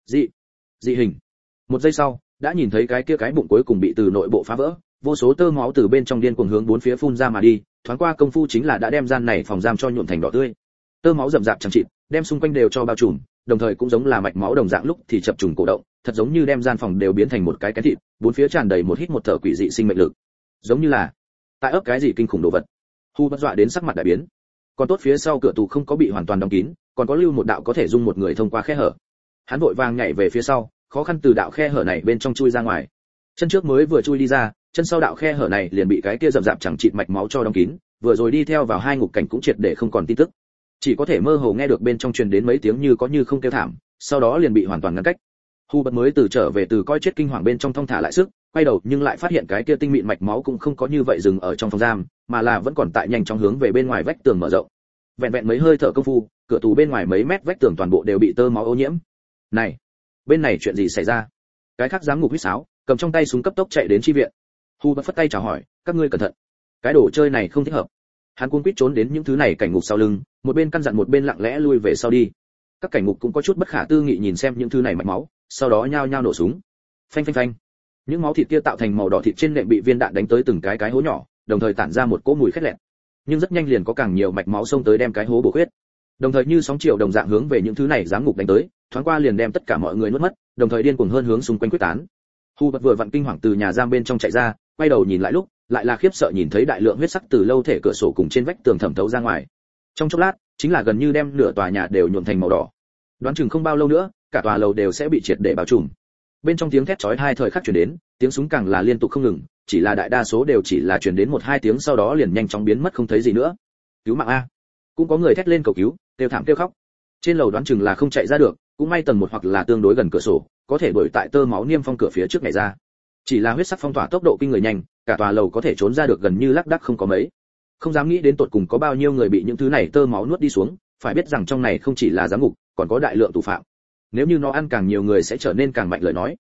Dị hình. Một giây sau, đã nhìn thấy cái kia cái bụng cuối cùng bị từ nội bộ phá vỡ, vô số tơ máu từ bên trong điên cuồng hướng bốn phía phun ra mà đi, thoáng qua công phu chính là đã đem gian này phòng giam cho nhuộm thành đỏ tươi. Tơ máu rậm rạp chẳng chịt, đem xung quanh đều cho bao trùm, đồng thời cũng giống là mạch máu đồng dạng lúc thì chập trùng cổ động, thật giống như đem gian phòng đều biến thành một cái thịt, bốn phía tràn đầy một hít một thở quỷ dị sinh mệnh lực. Giống như là tại ấp cái gì kinh khủng đồ vật. Hu Bất dọa đến sắc mặt đại biến. Còn tốt phía sau cửa tù không có bị hoàn toàn đóng kín, còn có lưu một đạo có thể dung một người thông qua khe hở. Hắn vội vàng nhảy về phía sau, khó khăn từ đạo khe hở này bên trong chui ra ngoài. Chân trước mới vừa chui đi ra, chân sau đạo khe hở này liền bị cái kia rậm rạp chẳng chịt mạch máu cho đóng kín, vừa rồi đi theo vào hai ngục cảnh cũng triệt để không còn tin tức. Chỉ có thể mơ hồ nghe được bên trong truyền đến mấy tiếng như có như không kêu thảm, sau đó liền bị hoàn toàn ngăn cách. Hu Bất mới từ trở về từ coi chết kinh hoàng bên trong thong thả lại sức, quay đầu nhưng lại phát hiện cái kia tinh mịn mạch máu cũng không có như vậy dừng ở trong phòng giam, mà là vẫn còn tại nhanh chóng hướng về bên ngoài vách tường mở rộng. Vẹn vẹn mấy hơi thở công phu, cửa tù bên ngoài mấy mét vách tường toàn bộ đều bị tơ máu ô nhiễm. Này, bên này chuyện gì xảy ra? Cái khác giám ngục huýt sáo, cầm trong tay súng cấp tốc chạy đến chi viện. Hu Bất phất tay chào hỏi, các ngươi cẩn thận, cái đồ chơi này không thích hợp. Hắn cuống quýt trốn đến những thứ này cảnh ngục sau lưng, một bên căn dặn một bên lặng lẽ lui về sau đi. Các cảnh ngục cũng có chút bất khả tư nghị nhìn xem những thứ này mạch máu, sau đó nhao nhao nổ súng. Phanh phanh phanh. Những máu thịt kia tạo thành màu đỏ thịt trên nệm bị viên đạn đánh tới từng cái hố nhỏ, đồng thời tản ra một cỗ mùi khét lẹt. Nhưng rất nhanh liền có càng nhiều mạch máu xông tới đem cái hố bổ khuyết. Đồng thời như sóng chiều đồng dạng hướng về những thứ này giám ngục đánh tới, thoáng qua liền đem tất cả mọi người nuốt mất, đồng thời điên cuồng hơn hướng xung quanh quyết tán. Hu Bất vừa vặn kinh hoàng từ nhà giam bên trong chạy ra, quay đầu nhìn lại lúc, lại là khiếp sợ nhìn thấy đại lượng huyết sắc từ lâu thể cửa sổ cùng trên vách tường thẩm thấu ra ngoài. Trong chốc lát, chính là gần như đem nửa tòa nhà đều nhuộm thành màu đỏ. Đoán chừng không bao lâu nữa, cả tòa lầu đều sẽ bị triệt để bao trùm. Bên trong tiếng thét chói tai thời khắc truyền đến, tiếng súng càng là liên tục không ngừng, chỉ là đại đa số đều chỉ là truyền đến 1-2 tiếng sau đó liền nhanh chóng biến mất không thấy gì nữa. Cứu mạng a! Cũng có người thét lên cầu cứu, kêu thảm kêu khóc. Trên lầu đoán chừng là không chạy ra được, cũng may tầng 1 hoặc là tương đối gần cửa sổ, có thể đuổi tại tơ máu niêm phong cửa phía trước nhảy ra. Chỉ là huyết sắc phong tỏa tốc độ kinh người nhanh, cả tòa lầu có thể trốn ra được gần như lác đác không có mấy. Không dám nghĩ đến tột cùng có bao nhiêu người bị những thứ này tơ máu nuốt đi xuống, phải biết rằng trong này không chỉ là giám ngục, còn có đại lượng tù phạm. Nếu như nó ăn càng nhiều người sẽ trở nên càng mạnh lời nói.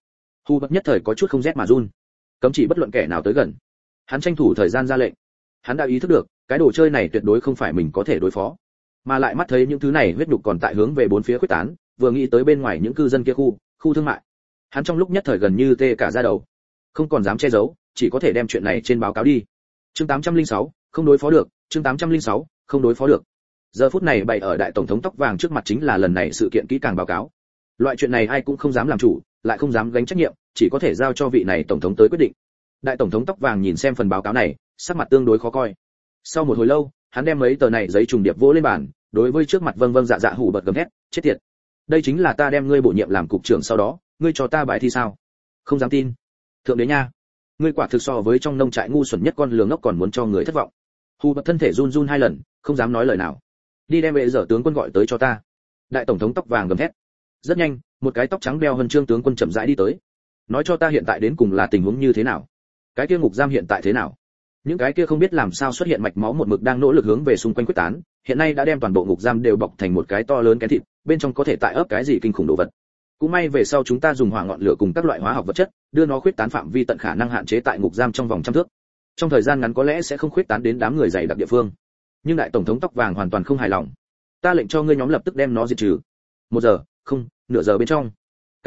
Hu bất nhất thời có chút không rét mà run, cấm chỉ bất luận kẻ nào tới gần. Hắn tranh thủ thời gian ra lệnh. Hắn đã ý thức được cái đồ chơi này tuyệt đối không phải mình có thể đối phó, mà lại mắt thấy những thứ này huyết nhục còn tại hướng về bốn phía khuếch tán, vừa nghĩ tới bên ngoài những cư dân kia khu thương mại, hắn trong lúc nhất thời gần như tê cả da đầu, không còn dám che giấu, chỉ có thể đem chuyện này trên báo cáo đi. Chương 806, không đối phó được, chương 806, không đối phó được. Giờ phút này bày ở đại tổng thống tóc vàng trước mặt chính là lần này sự kiện kỹ càng báo cáo. Loại chuyện này ai cũng không dám làm chủ, lại không dám gánh trách nhiệm, chỉ có thể giao cho vị này tổng thống tới quyết định. Đại tổng thống tóc vàng nhìn xem phần báo cáo này, sắc mặt tương đối khó coi. Sau một hồi lâu, hắn đem mấy tờ này giấy trùng điệp vỗ lên bàn, đối với trước mặt vâng vâng dạ dạ hủ bật gầm thét, chết tiệt. Đây chính là ta đem ngươi bổ nhiệm làm cục trưởng sau đó, ngươi cho ta bài thi sao? Không dám tin. Thượng đế nha, ngươi quả thực so với trong nông trại ngu xuẩn nhất con lừa ngốc còn muốn cho người thất vọng. Hủ bật thân thể run run hai lần, không dám nói lời nào. Đi đem vệ dở tướng quân gọi tới cho ta. Đại tổng thống tóc vàng gầm thét. Rất nhanh, một cái tóc trắng đeo huân chương tướng quân chậm rãi đi tới. Nói cho ta hiện tại đến cùng là tình huống như thế nào? Cái kia ngục giam hiện tại thế nào? Những cái kia không biết làm sao xuất hiện mạch máu một mực đang nỗ lực hướng về xung quanh quyết tán, hiện nay đã đem toàn bộ ngục giam đều bọc thành một cái to lớn kén thịt, bên trong có thể tại ấp cái gì kinh khủng đồ vật. Cũng may về sau chúng ta dùng hỏa ngọn lửa cùng các loại hóa học vật chất, đưa nó khuyết tán phạm vi tận khả năng hạn chế tại ngục giam trong vòng trăm thước. Trong thời gian ngắn có lẽ sẽ không khuyết tán đến đám người dày đặc địa phương. Nhưng đại tổng thống tóc vàng hoàn toàn không hài lòng. Ta lệnh cho ngươi nhóm lập tức đem nó diệt trừ. 1 giờ, không, nửa giờ bên trong.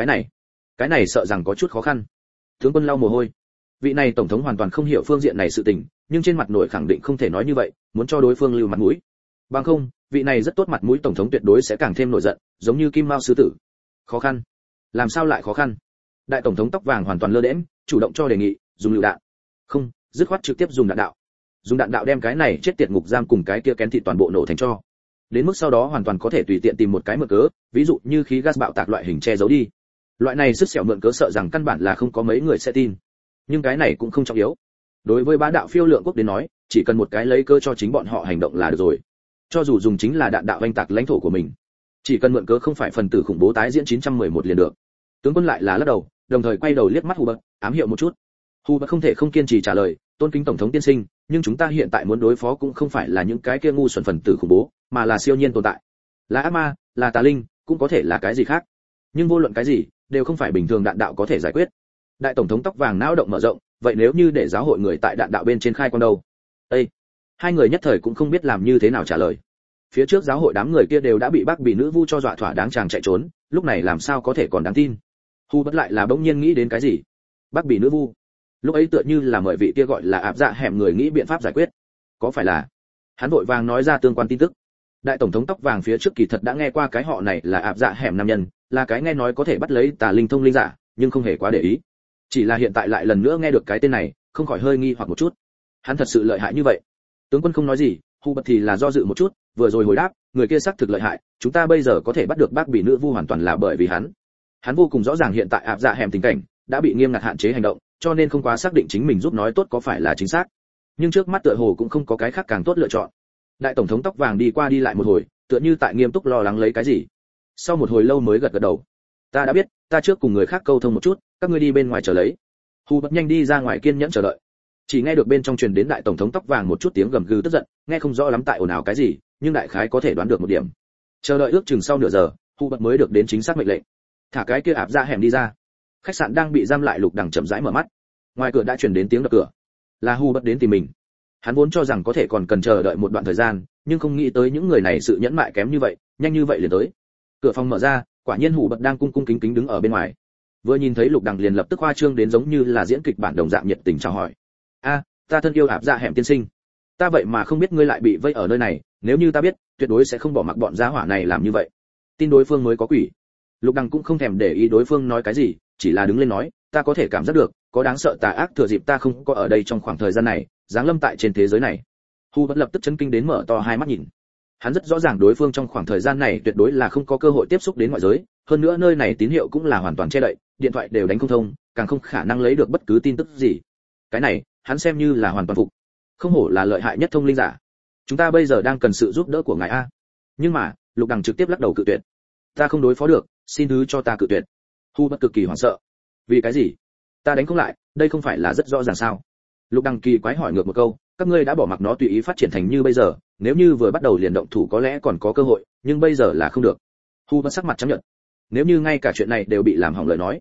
Cái này sợ rằng có chút khó khăn. Tướng quân lau mồ hôi. Vị này tổng thống hoàn toàn không hiểu phương diện này sự tình, nhưng trên mặt nổi khẳng định không thể nói như vậy, muốn cho đối phương lưu mặt mũi. Bằng không, vị này rất tốt mặt mũi tổng thống tuyệt đối sẽ càng thêm nổi giận, giống như kim mao sư tử. Khó khăn? Làm sao lại khó khăn? Đại tổng thống tóc vàng hoàn toàn lơ đễnh, chủ động cho đề nghị, dùng lựu đạn. Không, dứt khoát trực tiếp dùng đạn đạo. Dùng đạn đạo đem cái này chết tiệt ngục giam cùng cái kia kén thịt toàn bộ nổ thành tro. Đến mức sau đó hoàn toàn có thể tùy tiện tìm một cái mượn cớ, ví dụ như khí gas bạo tạc loại hình che giấu đi. Loại này sức xẻo mượn cớ sợ rằng căn bản là không có mấy người sẽ tin. Nhưng cái này cũng không trọng yếu. Đối với bá đạo phiêu lượng quốc đến nói, chỉ cần một cái lấy cớ cho chính bọn họ hành động là được rồi. Cho dù dùng chính là đạn đạo oanh tạc lãnh thổ của mình, chỉ cần mượn cớ không phải phần tử khủng bố tái diễn 911 liền được. Tướng quân lại là lắc đầu, đồng thời quay đầu liếc mắt Hubert, ám hiệu một chút. Hubert không thể không kiên trì trả lời, tôn kính tổng thống tiên sinh, nhưng chúng ta hiện tại muốn đối phó cũng không phải là những cái kia ngu xuẩn phần tử khủng bố, mà là siêu nhiên tồn tại. Là ác ma, là tà linh, cũng có thể là cái gì khác. Nhưng vô luận cái gì, đều không phải bình thường đạn đạo có thể giải quyết. Đại tổng thống tóc vàng não động mở rộng, vậy nếu như để giáo hội người tại đạn đạo bên trên khai quan đâu? Ê! Hai người nhất thời cũng không biết làm như thế nào trả lời. Phía trước giáo hội đám người kia đều đã bị bác bị nữ vu cho dọa thỏa đáng chàng chạy trốn, lúc này làm sao có thể còn đáng tin? Hu bất lại là bỗng nhiên nghĩ đến cái gì? Bác bị nữ vu. Lúc ấy tựa như là mời vị kia gọi là áp dạ hẻm người nghĩ biện pháp giải quyết. Có phải là? Hắn vội vàng nói ra tương quan tin tức. Đại tổng thống tóc vàng phía trước kỳ thật đã nghe qua cái họ này là áp dạ hẻm nam nhân, là cái nghe nói có thể bắt lấy tà linh thông linh giả, nhưng không hề quá để ý. Chỉ là hiện tại lại lần nữa nghe được cái tên này, không khỏi hơi nghi hoặc một chút. Hắn thật sự lợi hại như vậy? Tướng quân không nói gì, Hu bật thì là do dự một chút, vừa rồi hồi đáp, người kia xác thực lợi hại, chúng ta bây giờ có thể bắt được bác bị nữ vu hoàn toàn là bởi vì hắn. Hắn vô cùng rõ ràng hiện tại áp dạ hẻm tình cảnh đã bị nghiêm ngặt hạn chế hành động, cho nên không quá xác định chính mình giúp nói tốt có phải là chính xác. Nhưng trước mắt tựa hồ cũng không có cái khác càng tốt lựa chọn. Đại tổng thống tóc vàng đi qua đi lại một hồi, tựa như tại nghiêm túc lo lắng lấy cái gì. Sau một hồi lâu mới gật gật đầu. Ta đã biết, ta trước cùng người khác câu thông một chút, các ngươi đi bên ngoài chờ lấy. Hu bật nhanh đi ra ngoài kiên nhẫn chờ đợi. Chỉ nghe được bên trong truyền đến đại tổng thống tóc vàng một chút tiếng gầm gừ tức giận, nghe không rõ lắm tại ồn ào cái gì, nhưng đại khái có thể đoán được một điểm. Chờ đợi ước chừng sau nửa giờ, Hu bật mới được đến chính xác mệnh lệnh. Thả cái kia áp ra hẻm đi ra. Khách sạn đang bị giam lại Lục Đằng chậm rãi mở mắt. Ngoài cửa đã truyền đến tiếng đập cửa. Là Hu bật đến tìm mình. Hắn vốn cho rằng có thể còn cần chờ đợi một đoạn thời gian, nhưng không nghĩ tới những người này sự nhẫn mại kém như vậy, nhanh như vậy liền tới. Cửa phòng mở ra, quả nhiên Hu bật đang cung cung kính kính đứng ở bên ngoài. Vừa nhìn thấy Lục Đằng liền lập tức hoa trương đến giống như là diễn kịch bản đồng dạng nhiệt tình chào hỏi. A, ta thân yêu áp dạ hẻm tiên sinh, ta vậy mà không biết ngươi lại bị vây ở nơi này, nếu như ta biết, tuyệt đối sẽ không bỏ mặc bọn gia hỏa này làm như vậy. Tin đối phương mới có quỷ. Lục Đằng cũng không thèm để ý đối phương nói cái gì, chỉ là đứng lên nói, ta có thể cảm giác được, có đáng sợ tà ác thừa dịp ta không có ở đây trong khoảng thời gian này, giáng lâm tại trên thế giới này. Hu bất lập tức chấn kinh đến mở to hai mắt nhìn. Hắn rất rõ ràng đối phương trong khoảng thời gian này tuyệt đối là không có cơ hội tiếp xúc đến ngoại giới, hơn nữa nơi này tín hiệu cũng là hoàn toàn che đậy, điện thoại đều đánh không thông, càng không khả năng lấy được bất cứ tin tức gì. Cái này, hắn xem như là hoàn toàn phục. Không hổ là lợi hại nhất thông linh giả. Chúng ta bây giờ đang cần sự giúp đỡ của ngài a. Nhưng mà, Lục Đằng trực tiếp lắc đầu cự tuyệt. Ta không đối phó được, xin thứ cho ta cự tuyệt. Hu bất cực kỳ hoảng sợ. Vì cái gì? Ta đánh không lại, đây không phải là rất rõ ràng sao? Lục Đằng kỳ quái hỏi ngược một câu, các ngươi đã bỏ mặc nó tùy ý phát triển thành như bây giờ, nếu như vừa bắt đầu liền động thủ có lẽ còn có cơ hội, nhưng bây giờ là không được. Hu bất sắc mặt trắng nhợt. Nếu như ngay cả chuyện này đều bị làm hỏng lời nói,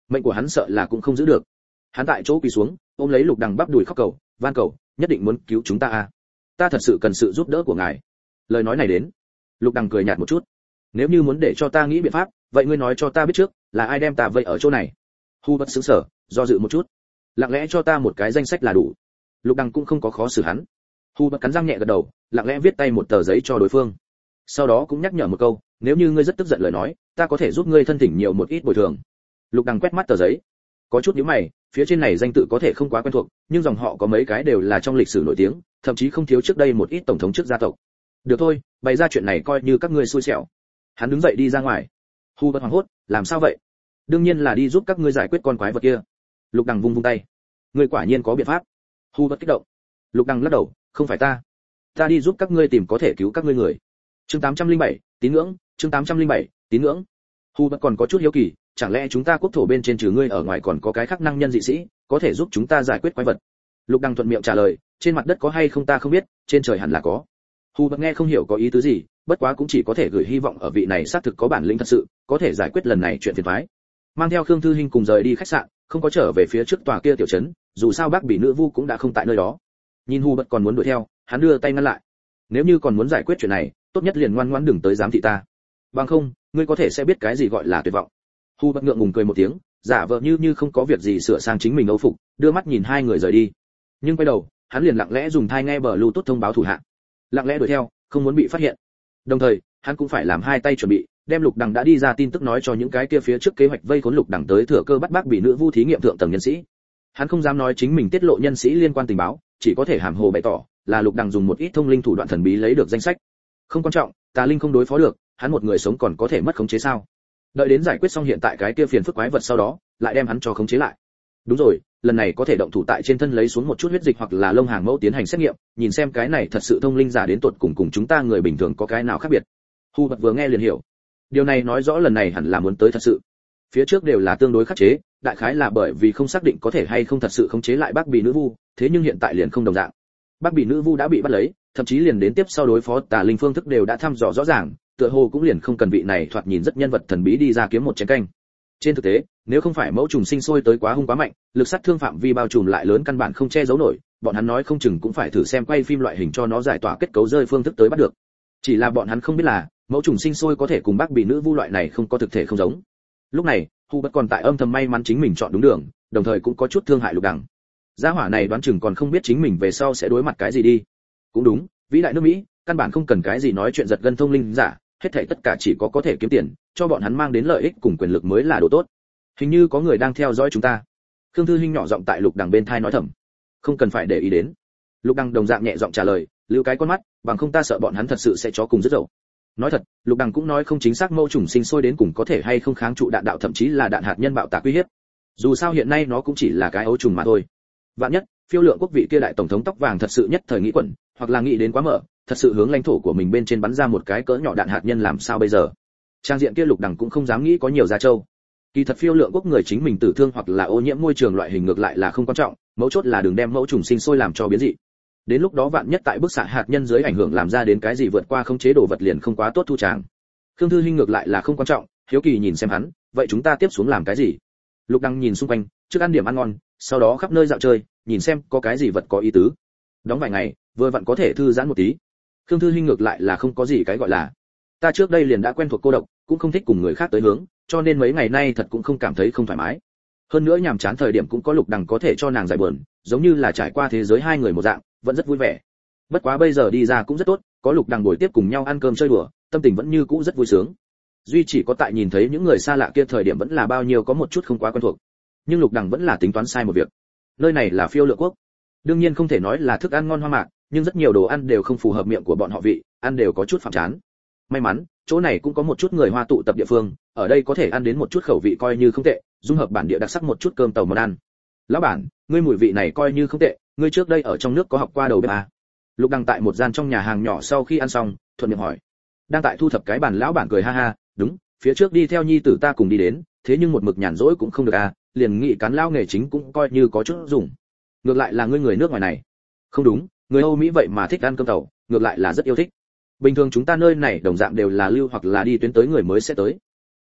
mệnh của hắn sợ là cũng không giữ được. Hắn tại chỗ quỳ xuống, ôm lấy Lục Đằng bắp đùi khóc cầu, van cầu, nhất định muốn cứu chúng ta à? Ta thật sự cần sự giúp đỡ của ngài. Lời nói này đến, Lục Đằng cười nhạt một chút. Nếu như muốn để cho ta nghĩ biện pháp, vậy ngươi nói cho ta biết trước, là ai đem ta vây ở chỗ này? Hu Bất sững sờ, do dự một chút. Lặng lẽ cho ta một cái danh sách là đủ. Lục Đằng cũng không có khó xử hắn. Hu Bất cắn răng nhẹ gật đầu, lặng lẽ viết tay một tờ giấy cho đối phương. Sau đó cũng nhắc nhở một câu, nếu như ngươi rất tức giận lời nói, ta có thể giúp ngươi thân thỉnh nhiều một ít bồi thường. Lục Đằng quét mắt tờ giấy, có chút nhíu mày, phía trên này danh tự có thể không quá quen thuộc, nhưng dòng họ có mấy cái đều là trong lịch sử nổi tiếng, thậm chí không thiếu trước đây một ít tổng thống trước gia tộc. Được thôi, bày ra chuyện này coi như các ngươi xui xẻo. Hắn đứng dậy đi ra ngoài. Hu Bất hoảng hốt, làm sao vậy? Đương nhiên là đi giúp các ngươi giải quyết con quái vật kia. Lục Đằng vung vung tay. Ngươi quả nhiên có biện pháp. Hu Bất kích động. Lục Đằng lắc đầu, không phải ta đi giúp các ngươi tìm có thể cứu các ngươi người. Chương 807, tín ngưỡng, chương 807, tín ngưỡng. Hu Bất còn có chút hiếu kỳ, chẳng lẽ chúng ta quốc thổ bên trên trừ ngươi ở ngoài còn có cái khác năng nhân dị sĩ, có thể giúp chúng ta giải quyết quái vật? Lục Đằng thuận miệng trả lời, trên mặt đất có hay không ta không biết, trên trời hẳn là có. Hu Bất nghe không hiểu có ý tứ gì, bất quá cũng chỉ có thể gửi hy vọng ở vị này xác thực có bản lĩnh thật sự, có thể giải quyết lần này chuyện phiền toái. Mang theo Khương Thư Hinh cùng rời đi khách sạn, không có trở về phía trước tòa kia tiểu trấn, dù sao bác bị nữ vu cũng đã không tại nơi đó. Nhìn Hu Bất còn muốn đuổi theo, hắn đưa tay ngăn lại. Nếu như còn muốn giải quyết chuyện này, tốt nhất liền ngoan ngoãn đừng tới giám thị ta. Bằng không, ngươi có thể sẽ biết cái gì gọi là tuyệt vọng. Hu Bất ngượng ngùng cười một tiếng, giả vờ như không có việc gì sửa sang chính mình âu phục, đưa mắt nhìn hai người rời đi. Nhưng quay đầu, hắn liền lặng lẽ dùng tai nghe Bluetooth thông báo thủ hạ. Lặng lẽ đuổi theo, không muốn bị phát hiện. Đồng thời, hắn cũng phải làm hai tay chuẩn bị, đem Lục Đằng đã đi ra tin tức nói cho những cái kia phía trước kế hoạch vây khốn Lục Đằng tới thừa cơ bắt bác bị nữ vu thí nghiệm thượng tầng nhân sĩ. Hắn không dám nói chính mình tiết lộ nhân sĩ liên quan tình báo, chỉ có thể hàm hồ bày tỏ là Lục Đằng dùng một ít thông linh thủ đoạn thần bí lấy được danh sách. Không quan trọng, tà linh không đối phó được, hắn một người sống còn có thể mất khống chế sao? Đợi đến giải quyết xong hiện tại cái kia phiền phức quái vật sau đó, lại đem hắn cho khống chế lại. Đúng rồi, lần này có thể động thủ tại trên thân lấy xuống một chút huyết dịch hoặc là lông hàng mẫu tiến hành xét nghiệm, nhìn xem cái này thật sự thông linh giả đến tột cùng chúng ta người bình thường có cái nào khác biệt. Hu Bất vừa nghe liền hiểu. Điều này nói rõ lần này hẳn là muốn tới thật sự. Phía trước đều là tương đối khắc chế, đại khái là bởi vì không xác định có thể hay không thật sự khống chế lại bác bị nữ vu, thế nhưng hiện tại liền không đồng dạng. Bác bị nữ vu đã bị bắt lấy, thậm chí liền đến tiếp sau đối phó tà linh phương thức đều đã thăm dò rõ ràng, tựa hồ cũng liền không cần vị này thoạt nhìn rất nhân vật thần bí đi ra kiếm một chén canh. Trên thực tế, nếu không phải mẫu trùng sinh sôi tới quá hung quá mạnh, lực sát thương phạm vi bao trùm lại lớn căn bản không che giấu nổi, bọn hắn nói không chừng cũng phải thử xem quay phim loại hình cho nó giải tỏa kết cấu rơi phương thức tới bắt được. Chỉ là bọn hắn không biết là, mẫu trùng sinh sôi có thể cùng bác bị nữ vu loại này không có thực thể không giống. Lúc này, Hu Bất còn tại âm thầm may mắn chính mình chọn đúng đường, đồng thời cũng có chút thương hại Lục Đằng. Gia hỏa này đoán chừng còn không biết chính mình về sau sẽ đối mặt cái gì đi. Cũng đúng, vĩ đại nước Mỹ, căn bản không cần cái gì nói chuyện giật gân thông linh giả, hết thảy tất cả chỉ có thể kiếm tiền, cho bọn hắn mang đến lợi ích cùng quyền lực mới là đồ tốt. Hình như có người đang theo dõi chúng ta. Khương Thư Hinh nhỏ giọng tại Lục Đằng bên tai nói thầm. Không cần phải để ý đến. Lục Đằng đồng dạng nhẹ giọng trả lời, lưu cái con mắt, bằng không ta sợ bọn hắn thật sự sẽ chó cùng rất dậu. Nói thật, Lục Đằng cũng nói không chính xác mẫu trùng sinh sôi đến cùng có thể hay không kháng trụ đạn đạo thậm chí là đạn hạt nhân bạo tạc uy hiếp. Dù sao hiện nay nó cũng chỉ là cái ấu trùng mà thôi. Vạn nhất, phiêu lượng quốc vị kia đại tổng thống tóc vàng thật sự nhất thời nghĩ quẩn, hoặc là nghĩ đến quá mở, thật sự hướng lãnh thổ của mình bên trên bắn ra một cái cỡ nhỏ đạn hạt nhân làm sao bây giờ? Trang diện kia Lục Đằng cũng không dám nghĩ có nhiều ra châu. Kỳ thật phiêu lượng quốc người chính mình tử thương hoặc là ô nhiễm môi trường loại hình ngược lại là không quan trọng, mấu chốt là đừng đem mẫu trùng sinh sôi làm cho biến dị. Đến lúc đó vạn nhất tại bức xạ hạt nhân dưới ảnh hưởng làm ra đến cái gì vượt qua không chế đồ vật liền không quá tốt thu tràng. Khương Thư Hinh ngược lại là không quan trọng, hiếu kỳ nhìn xem hắn, vậy chúng ta tiếp xuống làm cái gì? Lục Đằng nhìn xung quanh, trước ăn điểm ăn ngon, sau đó khắp nơi dạo chơi, nhìn xem có cái gì vật có ý tứ. Đóng vài ngày, vừa vặn có thể thư giãn một tí. Khương Thư Hinh ngược lại là không có gì cái gọi là. Ta trước đây liền đã quen thuộc cô độc, cũng không thích cùng người khác tới hướng, cho nên mấy ngày nay thật cũng không cảm thấy không thoải mái. Hơn nữa nhàm chán thời điểm cũng có Lục Đằng có thể cho nàng giải buồn, giống như là trải qua thế giới hai người một dạng, vẫn rất vui vẻ. Bất quá bây giờ đi ra cũng rất tốt, có Lục Đằng buổi tiếp cùng nhau ăn cơm chơi đùa, tâm tình vẫn như cũ rất vui sướng. Duy chỉ có tại nhìn thấy những người xa lạ kia thời điểm vẫn là bao nhiêu có một chút không quá quen thuộc. Nhưng Lục Đằng vẫn là tính toán sai một việc. Nơi này là phiêu lượng quốc, đương nhiên không thể nói là thức ăn ngon hoa mạc, nhưng rất nhiều đồ ăn đều không phù hợp miệng của bọn họ vị, ăn đều có chút phạm chán. May mắn, chỗ này cũng có một chút người Hoa tụ tập địa phương, ở đây có thể ăn đến một chút khẩu vị coi như không tệ, dung hợp bản địa đặc sắc một chút cơm tàu món ăn. Lão bản, ngươi mùi vị này coi như không tệ, ngươi trước đây ở trong nước có học qua đầu bếp à? Lục Đằng tại một gian trong nhà hàng nhỏ sau khi ăn xong, thuận miệng hỏi. Đang tại thu thập cái bàn lão bản cười ha ha, đúng, phía trước đi theo nhi tử ta cùng đi đến, thế nhưng một mực nhàn rỗi cũng không được à, liền nghị cán lao nghề chính cũng coi như có chút dùng. Ngược lại là ngươi người nước ngoài này. Không đúng, người Âu Mỹ vậy mà thích ăn cơm tàu, ngược lại là rất yêu thích. Bình thường chúng ta nơi này đồng dạng đều là lưu hoặc là đi tuyến tới người mới sẽ tới.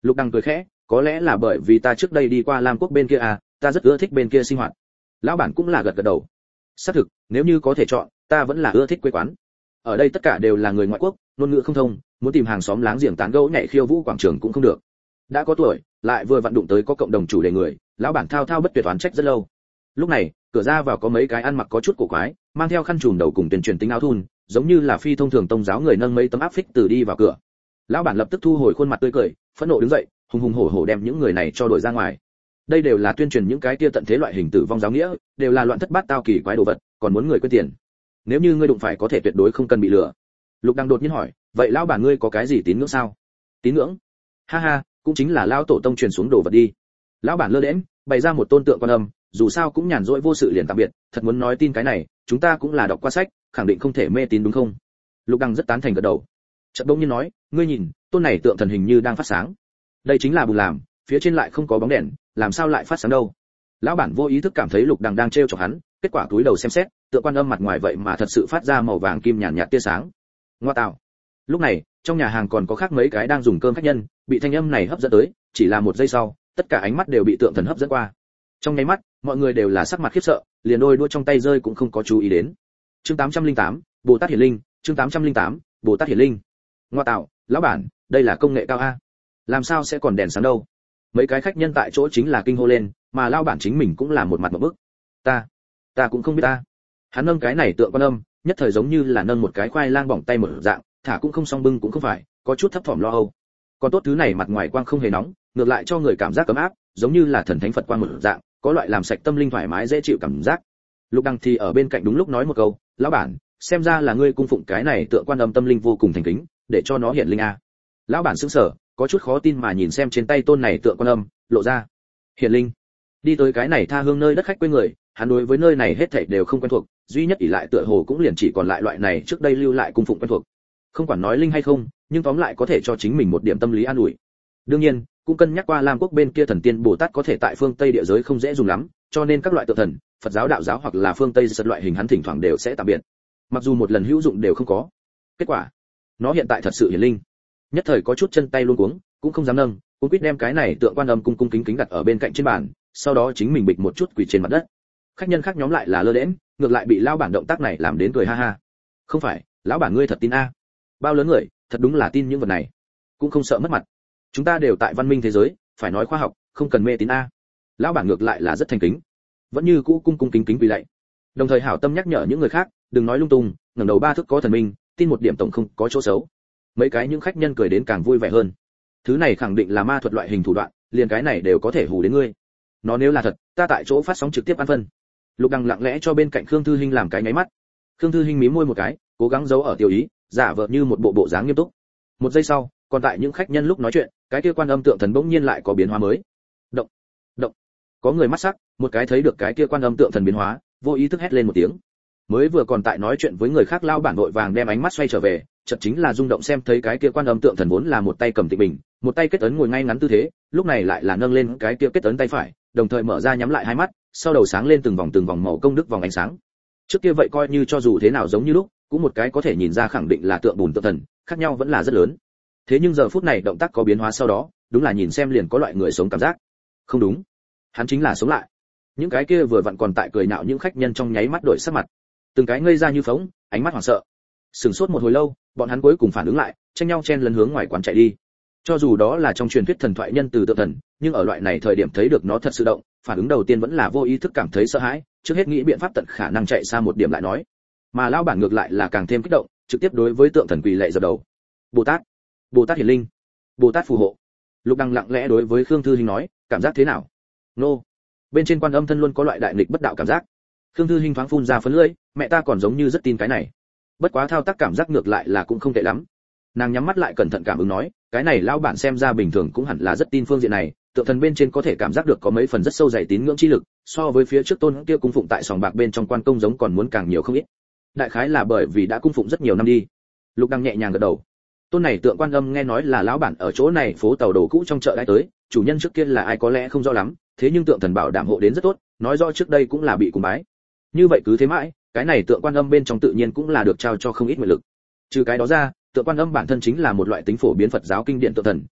Lục Đăng cười khẽ, có lẽ là bởi vì ta trước đây đi qua Lam Quốc bên kia à, ta rất ưa thích bên kia sinh hoạt. Lão bản cũng là gật gật đầu. Xác thực, nếu như có thể chọn, ta vẫn là ưa thích quê quán. Ở đây tất cả đều là người ngoại quốc, ngôn ngữ không thông, muốn tìm hàng xóm láng giềng tán gẫu nhảy khiêu vũ quảng trường cũng không được. Đã có tuổi, lại vừa vận đụng tới có cộng đồng chủ đề người, lão bản thao thao bất tuyệt oán trách rất lâu. Lúc này, cửa ra vào có mấy cái ăn mặc có chút cổ quái, mang theo khăn trùm đầu cùng tuyên truyền tính áo thun, giống như là phi thông thường tông giáo người nâng mấy tấm áp phích từ đi vào cửa. Lão bản lập tức thu hồi khuôn mặt tươi cười, phẫn nộ đứng dậy, hùng hùng hổ hổ đem những người này cho đuổi ra ngoài. Đây đều là tuyên truyền những cái kia tận thế loại hình tử vong giáo nghĩa, đều là loạn thất bát tao kỳ quái đồ vật, còn muốn người quên tiền. Nếu như ngươi đụng phải có thể tuyệt đối không cần bị lừa. Lục Đăng đột nhiên hỏi, vậy lão bản ngươi có cái gì tín ngưỡng sao? Tín ngưỡng? Ha ha, cũng chính là lão tổ tông truyền xuống đồ vật đi. Lão bản lơ đễnh, bày ra một tôn tượng Quan Âm, dù sao cũng nhàn rỗi vô sự liền tạm biệt, thật muốn nói tin cái này, chúng ta cũng là đọc qua sách, khẳng định không thể mê tín đúng không? Lục Đăng rất tán thành gật đầu. Chợt bỗng nhiên nói, ngươi nhìn, tôn này tượng thần hình như đang phát sáng. Đây chính là bùn làm, phía trên lại không có bóng đèn, làm sao lại phát sáng đâu? Lão bản vô ý thức cảm thấy Lục Đăng đang trêu chọc hắn, kết quả túi đầu xem xét, tượng Quan Âm mặt ngoài vậy mà thật sự phát ra màu vàng kim nhàn nhạt tia sáng. Ngoa tạo. Lúc này, trong nhà hàng còn có khác mấy cái đang dùng cơm khách nhân, bị thanh âm này hấp dẫn tới, chỉ là một giây sau, tất cả ánh mắt đều bị tượng thần hấp dẫn qua. Trong nháy mắt, mọi người đều là sắc mặt khiếp sợ, liền đôi đũa trong tay rơi cũng không có chú ý đến. Chương 808, Bồ Tát Hiển Linh, chương 808, Bồ Tát Hiển Linh. Ngoa tạo, lão bản, đây là công nghệ cao a. Làm sao sẽ còn đèn sáng đâu? Mấy cái khách nhân tại chỗ chính là kinh hô lên, mà lão bản chính mình cũng là một mặt ngộp bức. Ta cũng không biết ta. Hắn nâng cái này tượng Quan Âm, nhất thời giống như là nâng một cái khoai lang bỏng tay một dạng, thả cũng không xong bưng cũng không phải, có chút thấp thỏm lo âu. Còn tốt thứ này mặt ngoài quang không hề nóng, ngược lại cho người cảm giác ấm áp, giống như là thần thánh Phật quang một dạng, có loại làm sạch tâm linh thoải mái dễ chịu cảm giác. Lục Đăng thì ở bên cạnh đúng lúc nói một câu, lão bản, xem ra là ngươi cung phụng cái này tượng Quan Âm tâm linh vô cùng thành kính, để cho nó hiện linh a. Lão bản sững sờ, có chút khó tin mà nhìn xem trên tay tôn này tượng Quan Âm, lộ ra hiện linh. Đi tới cái này tha hương nơi đất khách quê người, hắn đối với nơi này hết thảy đều không quen thuộc, duy nhất ỷ lại tựa hồ cũng liền chỉ còn lại loại này trước đây lưu lại cung phụng quen thuộc. Không quản nói linh hay không, nhưng tóm lại có thể cho chính mình một điểm tâm lý an ủi. Đương nhiên, cũng cân nhắc qua Lam Quốc bên kia thần tiên Bồ Tát có thể tại phương Tây địa giới không dễ dùng lắm, cho nên các loại tượng thần, Phật giáo đạo giáo hoặc là phương Tây giật loại hình hắn thỉnh thoảng đều sẽ tạm biệt. Mặc dù một lần hữu dụng đều không có. Kết quả, nó hiện tại thật sự hiển linh. Nhất thời có chút chân tay luống cuống, cũng không dám nâng, cũng quyết đem cái này tượng Quan Âm cung cung kính kính đặt ở bên cạnh trên bàn, sau đó chính mình bịch một chút quỳ trên mặt đất. Khách nhân khác nhóm lại là lơ đễnh, ngược lại bị lão bản động tác này làm đến cười ha ha. Không phải, lão bản ngươi thật tin a? Bao lớn người, thật đúng là tin những vật này, cũng không sợ mất mặt. Chúng ta đều tại văn minh thế giới, phải nói khoa học, không cần mê tín a. Lão bản ngược lại là rất thành kính, vẫn như cũ cung cung kính kính quỳ lạy, đồng thời hảo tâm nhắc nhở những người khác đừng nói lung tung, ngẩng đầu ba thước có thần minh, tin một điểm tổng không có chỗ xấu. Mấy cái những khách nhân cười đến càng vui vẻ hơn. Thứ này khẳng định là ma thuật loại hình thủ đoạn, liền cái này đều có thể hù đến ngươi. Nó nếu là thật, ta tại chỗ phát sóng trực tiếp ăn phân. Lục Đăng lặng lẽ cho bên cạnh Khương Thư Hinh làm cái nháy mắt. Khương Thư Hinh mím môi một cái, cố gắng giấu ở tiêu ý, giả vờ như một bộ dáng nghiêm túc. Một giây sau, còn tại những khách nhân lúc nói chuyện, cái kia Quan Âm tượng thần bỗng nhiên lại có biến hóa mới. Động, động. Có người mắt sắc, một cái thấy được cái kia Quan Âm tượng thần biến hóa, vô ý thức hét lên một tiếng. Mới vừa còn tại nói chuyện với người khác lao bản vội vàng đem ánh mắt xoay trở về, chợt chính là rung động xem thấy cái kia Quan Âm tượng thần vốn là một tay cầm tịch bình, một tay kết ấn ngồi ngay ngắn tư thế, lúc này lại là nâng lên cái kia kết ấn tay phải, đồng thời mở ra nhắm lại hai mắt, sau đầu sáng lên từng vòng màu công đức vòng ánh sáng. Trước kia vậy coi như cho dù thế nào giống như lúc, cũng một cái có thể nhìn ra khẳng định là tượng bùn tượng thần, khác nhau vẫn là rất lớn. Thế nhưng giờ phút này động tác có biến hóa sau đó, đúng là nhìn xem liền có loại người sống cảm giác. Không đúng, hắn chính là sống lại. Những cái kia vừa vặn còn tại cười nhạo những khách nhân trong nháy mắt đổi sắc mặt, từng cái ngây ra như phóng, ánh mắt hoảng sợ. Sửng sốt một hồi lâu, bọn hắn cuối cùng phản ứng lại, tranh nhau chen lấn hướng ngoài quán chạy đi. Cho dù đó là trong truyền thuyết thần thoại nhân từ tượng thần, nhưng ở loại này thời điểm thấy được nó thật sự động, phản ứng đầu tiên vẫn là vô ý thức cảm thấy sợ hãi, trước hết nghĩ biện pháp tận khả năng chạy xa một điểm lại nói. Mà lão bản ngược lại là càng thêm kích động, trực tiếp đối với tượng thần quỳ lạy dập đầu. Bồ Tát hiển linh, Bồ Tát phù hộ. Lục Đăng lặng lẽ đối với Khương Thư Hinh nói, cảm giác thế nào? Nô. Bên trên Quan Âm thân luôn có loại đại nghịch bất đạo cảm giác. Khương Thư Hinh thoáng phun ra phấn lưỡi, mẹ ta còn giống như rất tin cái này. Bất quá thao tác cảm giác ngược lại là cũng không tệ lắm. Nàng nhắm mắt lại cẩn thận cảm ứng nói, cái này lão bản xem ra bình thường cũng hẳn là rất tin phương diện này, tượng thần bên trên có thể cảm giác được có mấy phần rất sâu dày tín ngưỡng chi lực, so với phía trước tôn kia cung phụng tại sòng bạc bên trong quan công giống còn muốn càng nhiều không ít. Đại khái là bởi vì đã cung phụng rất nhiều năm đi. Lục Đăng nhẹ nhàng gật đầu. Tôn này tượng Quan Âm nghe nói là lão bản ở chỗ này phố tàu đồ cũ trong chợ đã tới, chủ nhân trước kia là ai có lẽ không rõ lắm, thế nhưng tượng thần bảo đảm hộ đến rất tốt, nói rõ trước đây cũng là bị cúng bái. Như vậy cứ thế mãi, cái này tượng Quan Âm bên trong tự nhiên cũng là được trao cho không ít nguyện lực. Trừ cái đó ra, tượng Quan Âm bản thân chính là một loại tính phổ biến Phật giáo kinh điển tượng thần,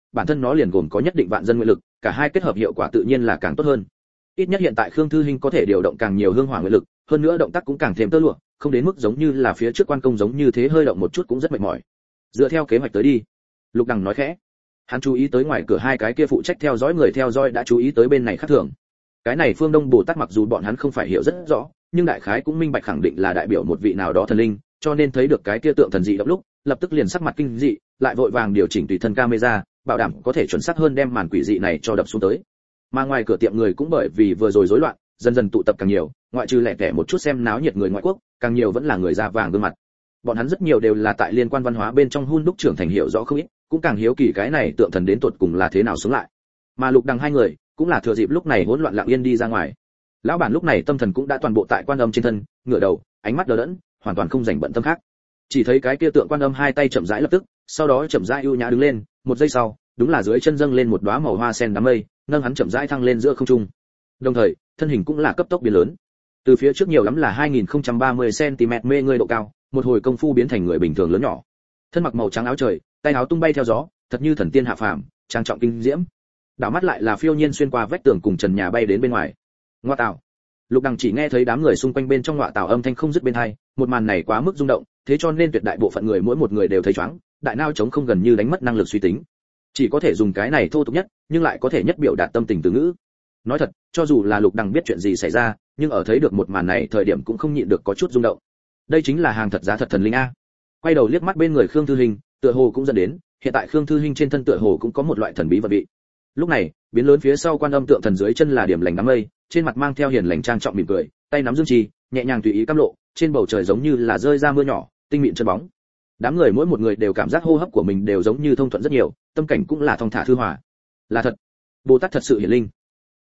bản thân nó liền gồm có nhất định vạn dân nguyện lực, cả hai kết hợp hiệu quả tự nhiên là càng tốt hơn. Ít nhất hiện tại Khương Thư Hinh có thể điều động càng nhiều hương hỏa nguyện lực, hơn nữa động tác cũng càng thêm tơ lụa, không đến mức giống như là phía trước quan công giống như thế hơi động một chút cũng rất mệt mỏi. Dựa theo kế hoạch tới đi, Lục Đằng nói khẽ. Hắn chú ý tới ngoài cửa hai cái kia phụ trách theo dõi người theo dõi đã chú ý tới bên này khác thường. Cái này Phương Đông Bồ Tát mặc dù bọn hắn không phải hiểu rất rõ, nhưng đại khái cũng minh bạch khẳng định là đại biểu một vị nào đó thần linh, cho nên thấy được cái kia tượng thần dị động lúc, lập tức liền sắc mặt kinh dị, lại vội vàng điều chỉnh tùy thân camera, bảo đảm có thể chuẩn xác hơn đem màn quỷ dị này cho đập xuống tới. Mà ngoài cửa tiệm người cũng bởi vì vừa rồi rối loạn, dần dần tụ tập càng nhiều, ngoại trừ lẻ tẻ một chút xem náo nhiệt người ngoại quốc, càng nhiều vẫn là người da vàng gương mặt. Bọn hắn rất nhiều đều là tại liên quan văn hóa bên trong hun đúc trưởng thành hiểu rõ không ít, cũng càng hiếu kỳ cái này tượng thần đến tuột cùng là thế nào sống lại. Mà Lục Đằng hai người cũng là thừa dịp lúc này hỗn loạn lặng yên đi ra ngoài. Lão bản lúc này tâm thần cũng đã toàn bộ tại Quan Âm trên thân, ngửa đầu, ánh mắt đờ đẫn, hoàn toàn không dành bận tâm khác. Chỉ thấy cái kia tượng Quan Âm hai tay chậm rãi lập tức, sau đó chậm rãi ưu nhã đứng lên, một giây sau, đúng là dưới chân dâng lên một đóa màu hoa sen đám mây, nâng hắn chậm rãi thăng lên giữa không trung. Đồng thời, thân hình cũng là cấp tốc biến lớn. Từ phía trước nhiều lắm là 2030 cm mê người độ cao, một hồi công phu biến thành người bình thường lớn nhỏ. Thân mặc màu trắng áo trời, tay áo tung bay theo gió, thật như thần tiên hạ phàm, trang trọng kinh diễm. Đảo mắt lại là phiêu nhiên xuyên qua vách tường cùng trần nhà bay đến bên ngoài. Ngoa tạo. Lục Đằng chỉ nghe thấy đám người xung quanh bên trong ngoạ tạo âm thanh không dứt bên tai, một màn này quá mức rung động, thế cho nên tuyệt đại bộ phận người mỗi một người đều thấy choáng, đại não trống không gần như đánh mất năng lực suy tính. Chỉ có thể dùng cái này thô tục nhất, nhưng lại có thể nhất biểu đạt tâm tình từ ngữ. Nói thật, cho dù là Lục Đằng biết chuyện gì xảy ra, nhưng ở thấy được một màn này thời điểm cũng không nhịn được có chút rung động. Đây chính là hàng thật giá thật thần linh a. Quay đầu liếc mắt bên người Khương Thư Hinh, tựa hồ cũng dẫn đến, hiện tại Khương Thư Hinh trên thân tựa hồ cũng có một loại thần bí vật vị. Lúc này, biến lớn phía sau Quan Âm tượng thần dưới chân là điểm lành đám mây, trên mặt mang theo hiền lành trang trọng mỉm cười, tay nắm dương trì, nhẹ nhàng tùy ý cam lộ, trên bầu trời giống như là rơi ra mưa nhỏ, tinh mịn chân bóng. Đám người mỗi một người đều cảm giác hô hấp của mình đều giống như thông thuận rất nhiều, tâm cảnh cũng là thong thả thư hòa. Là thật, Bồ Tát thật sự hiển linh.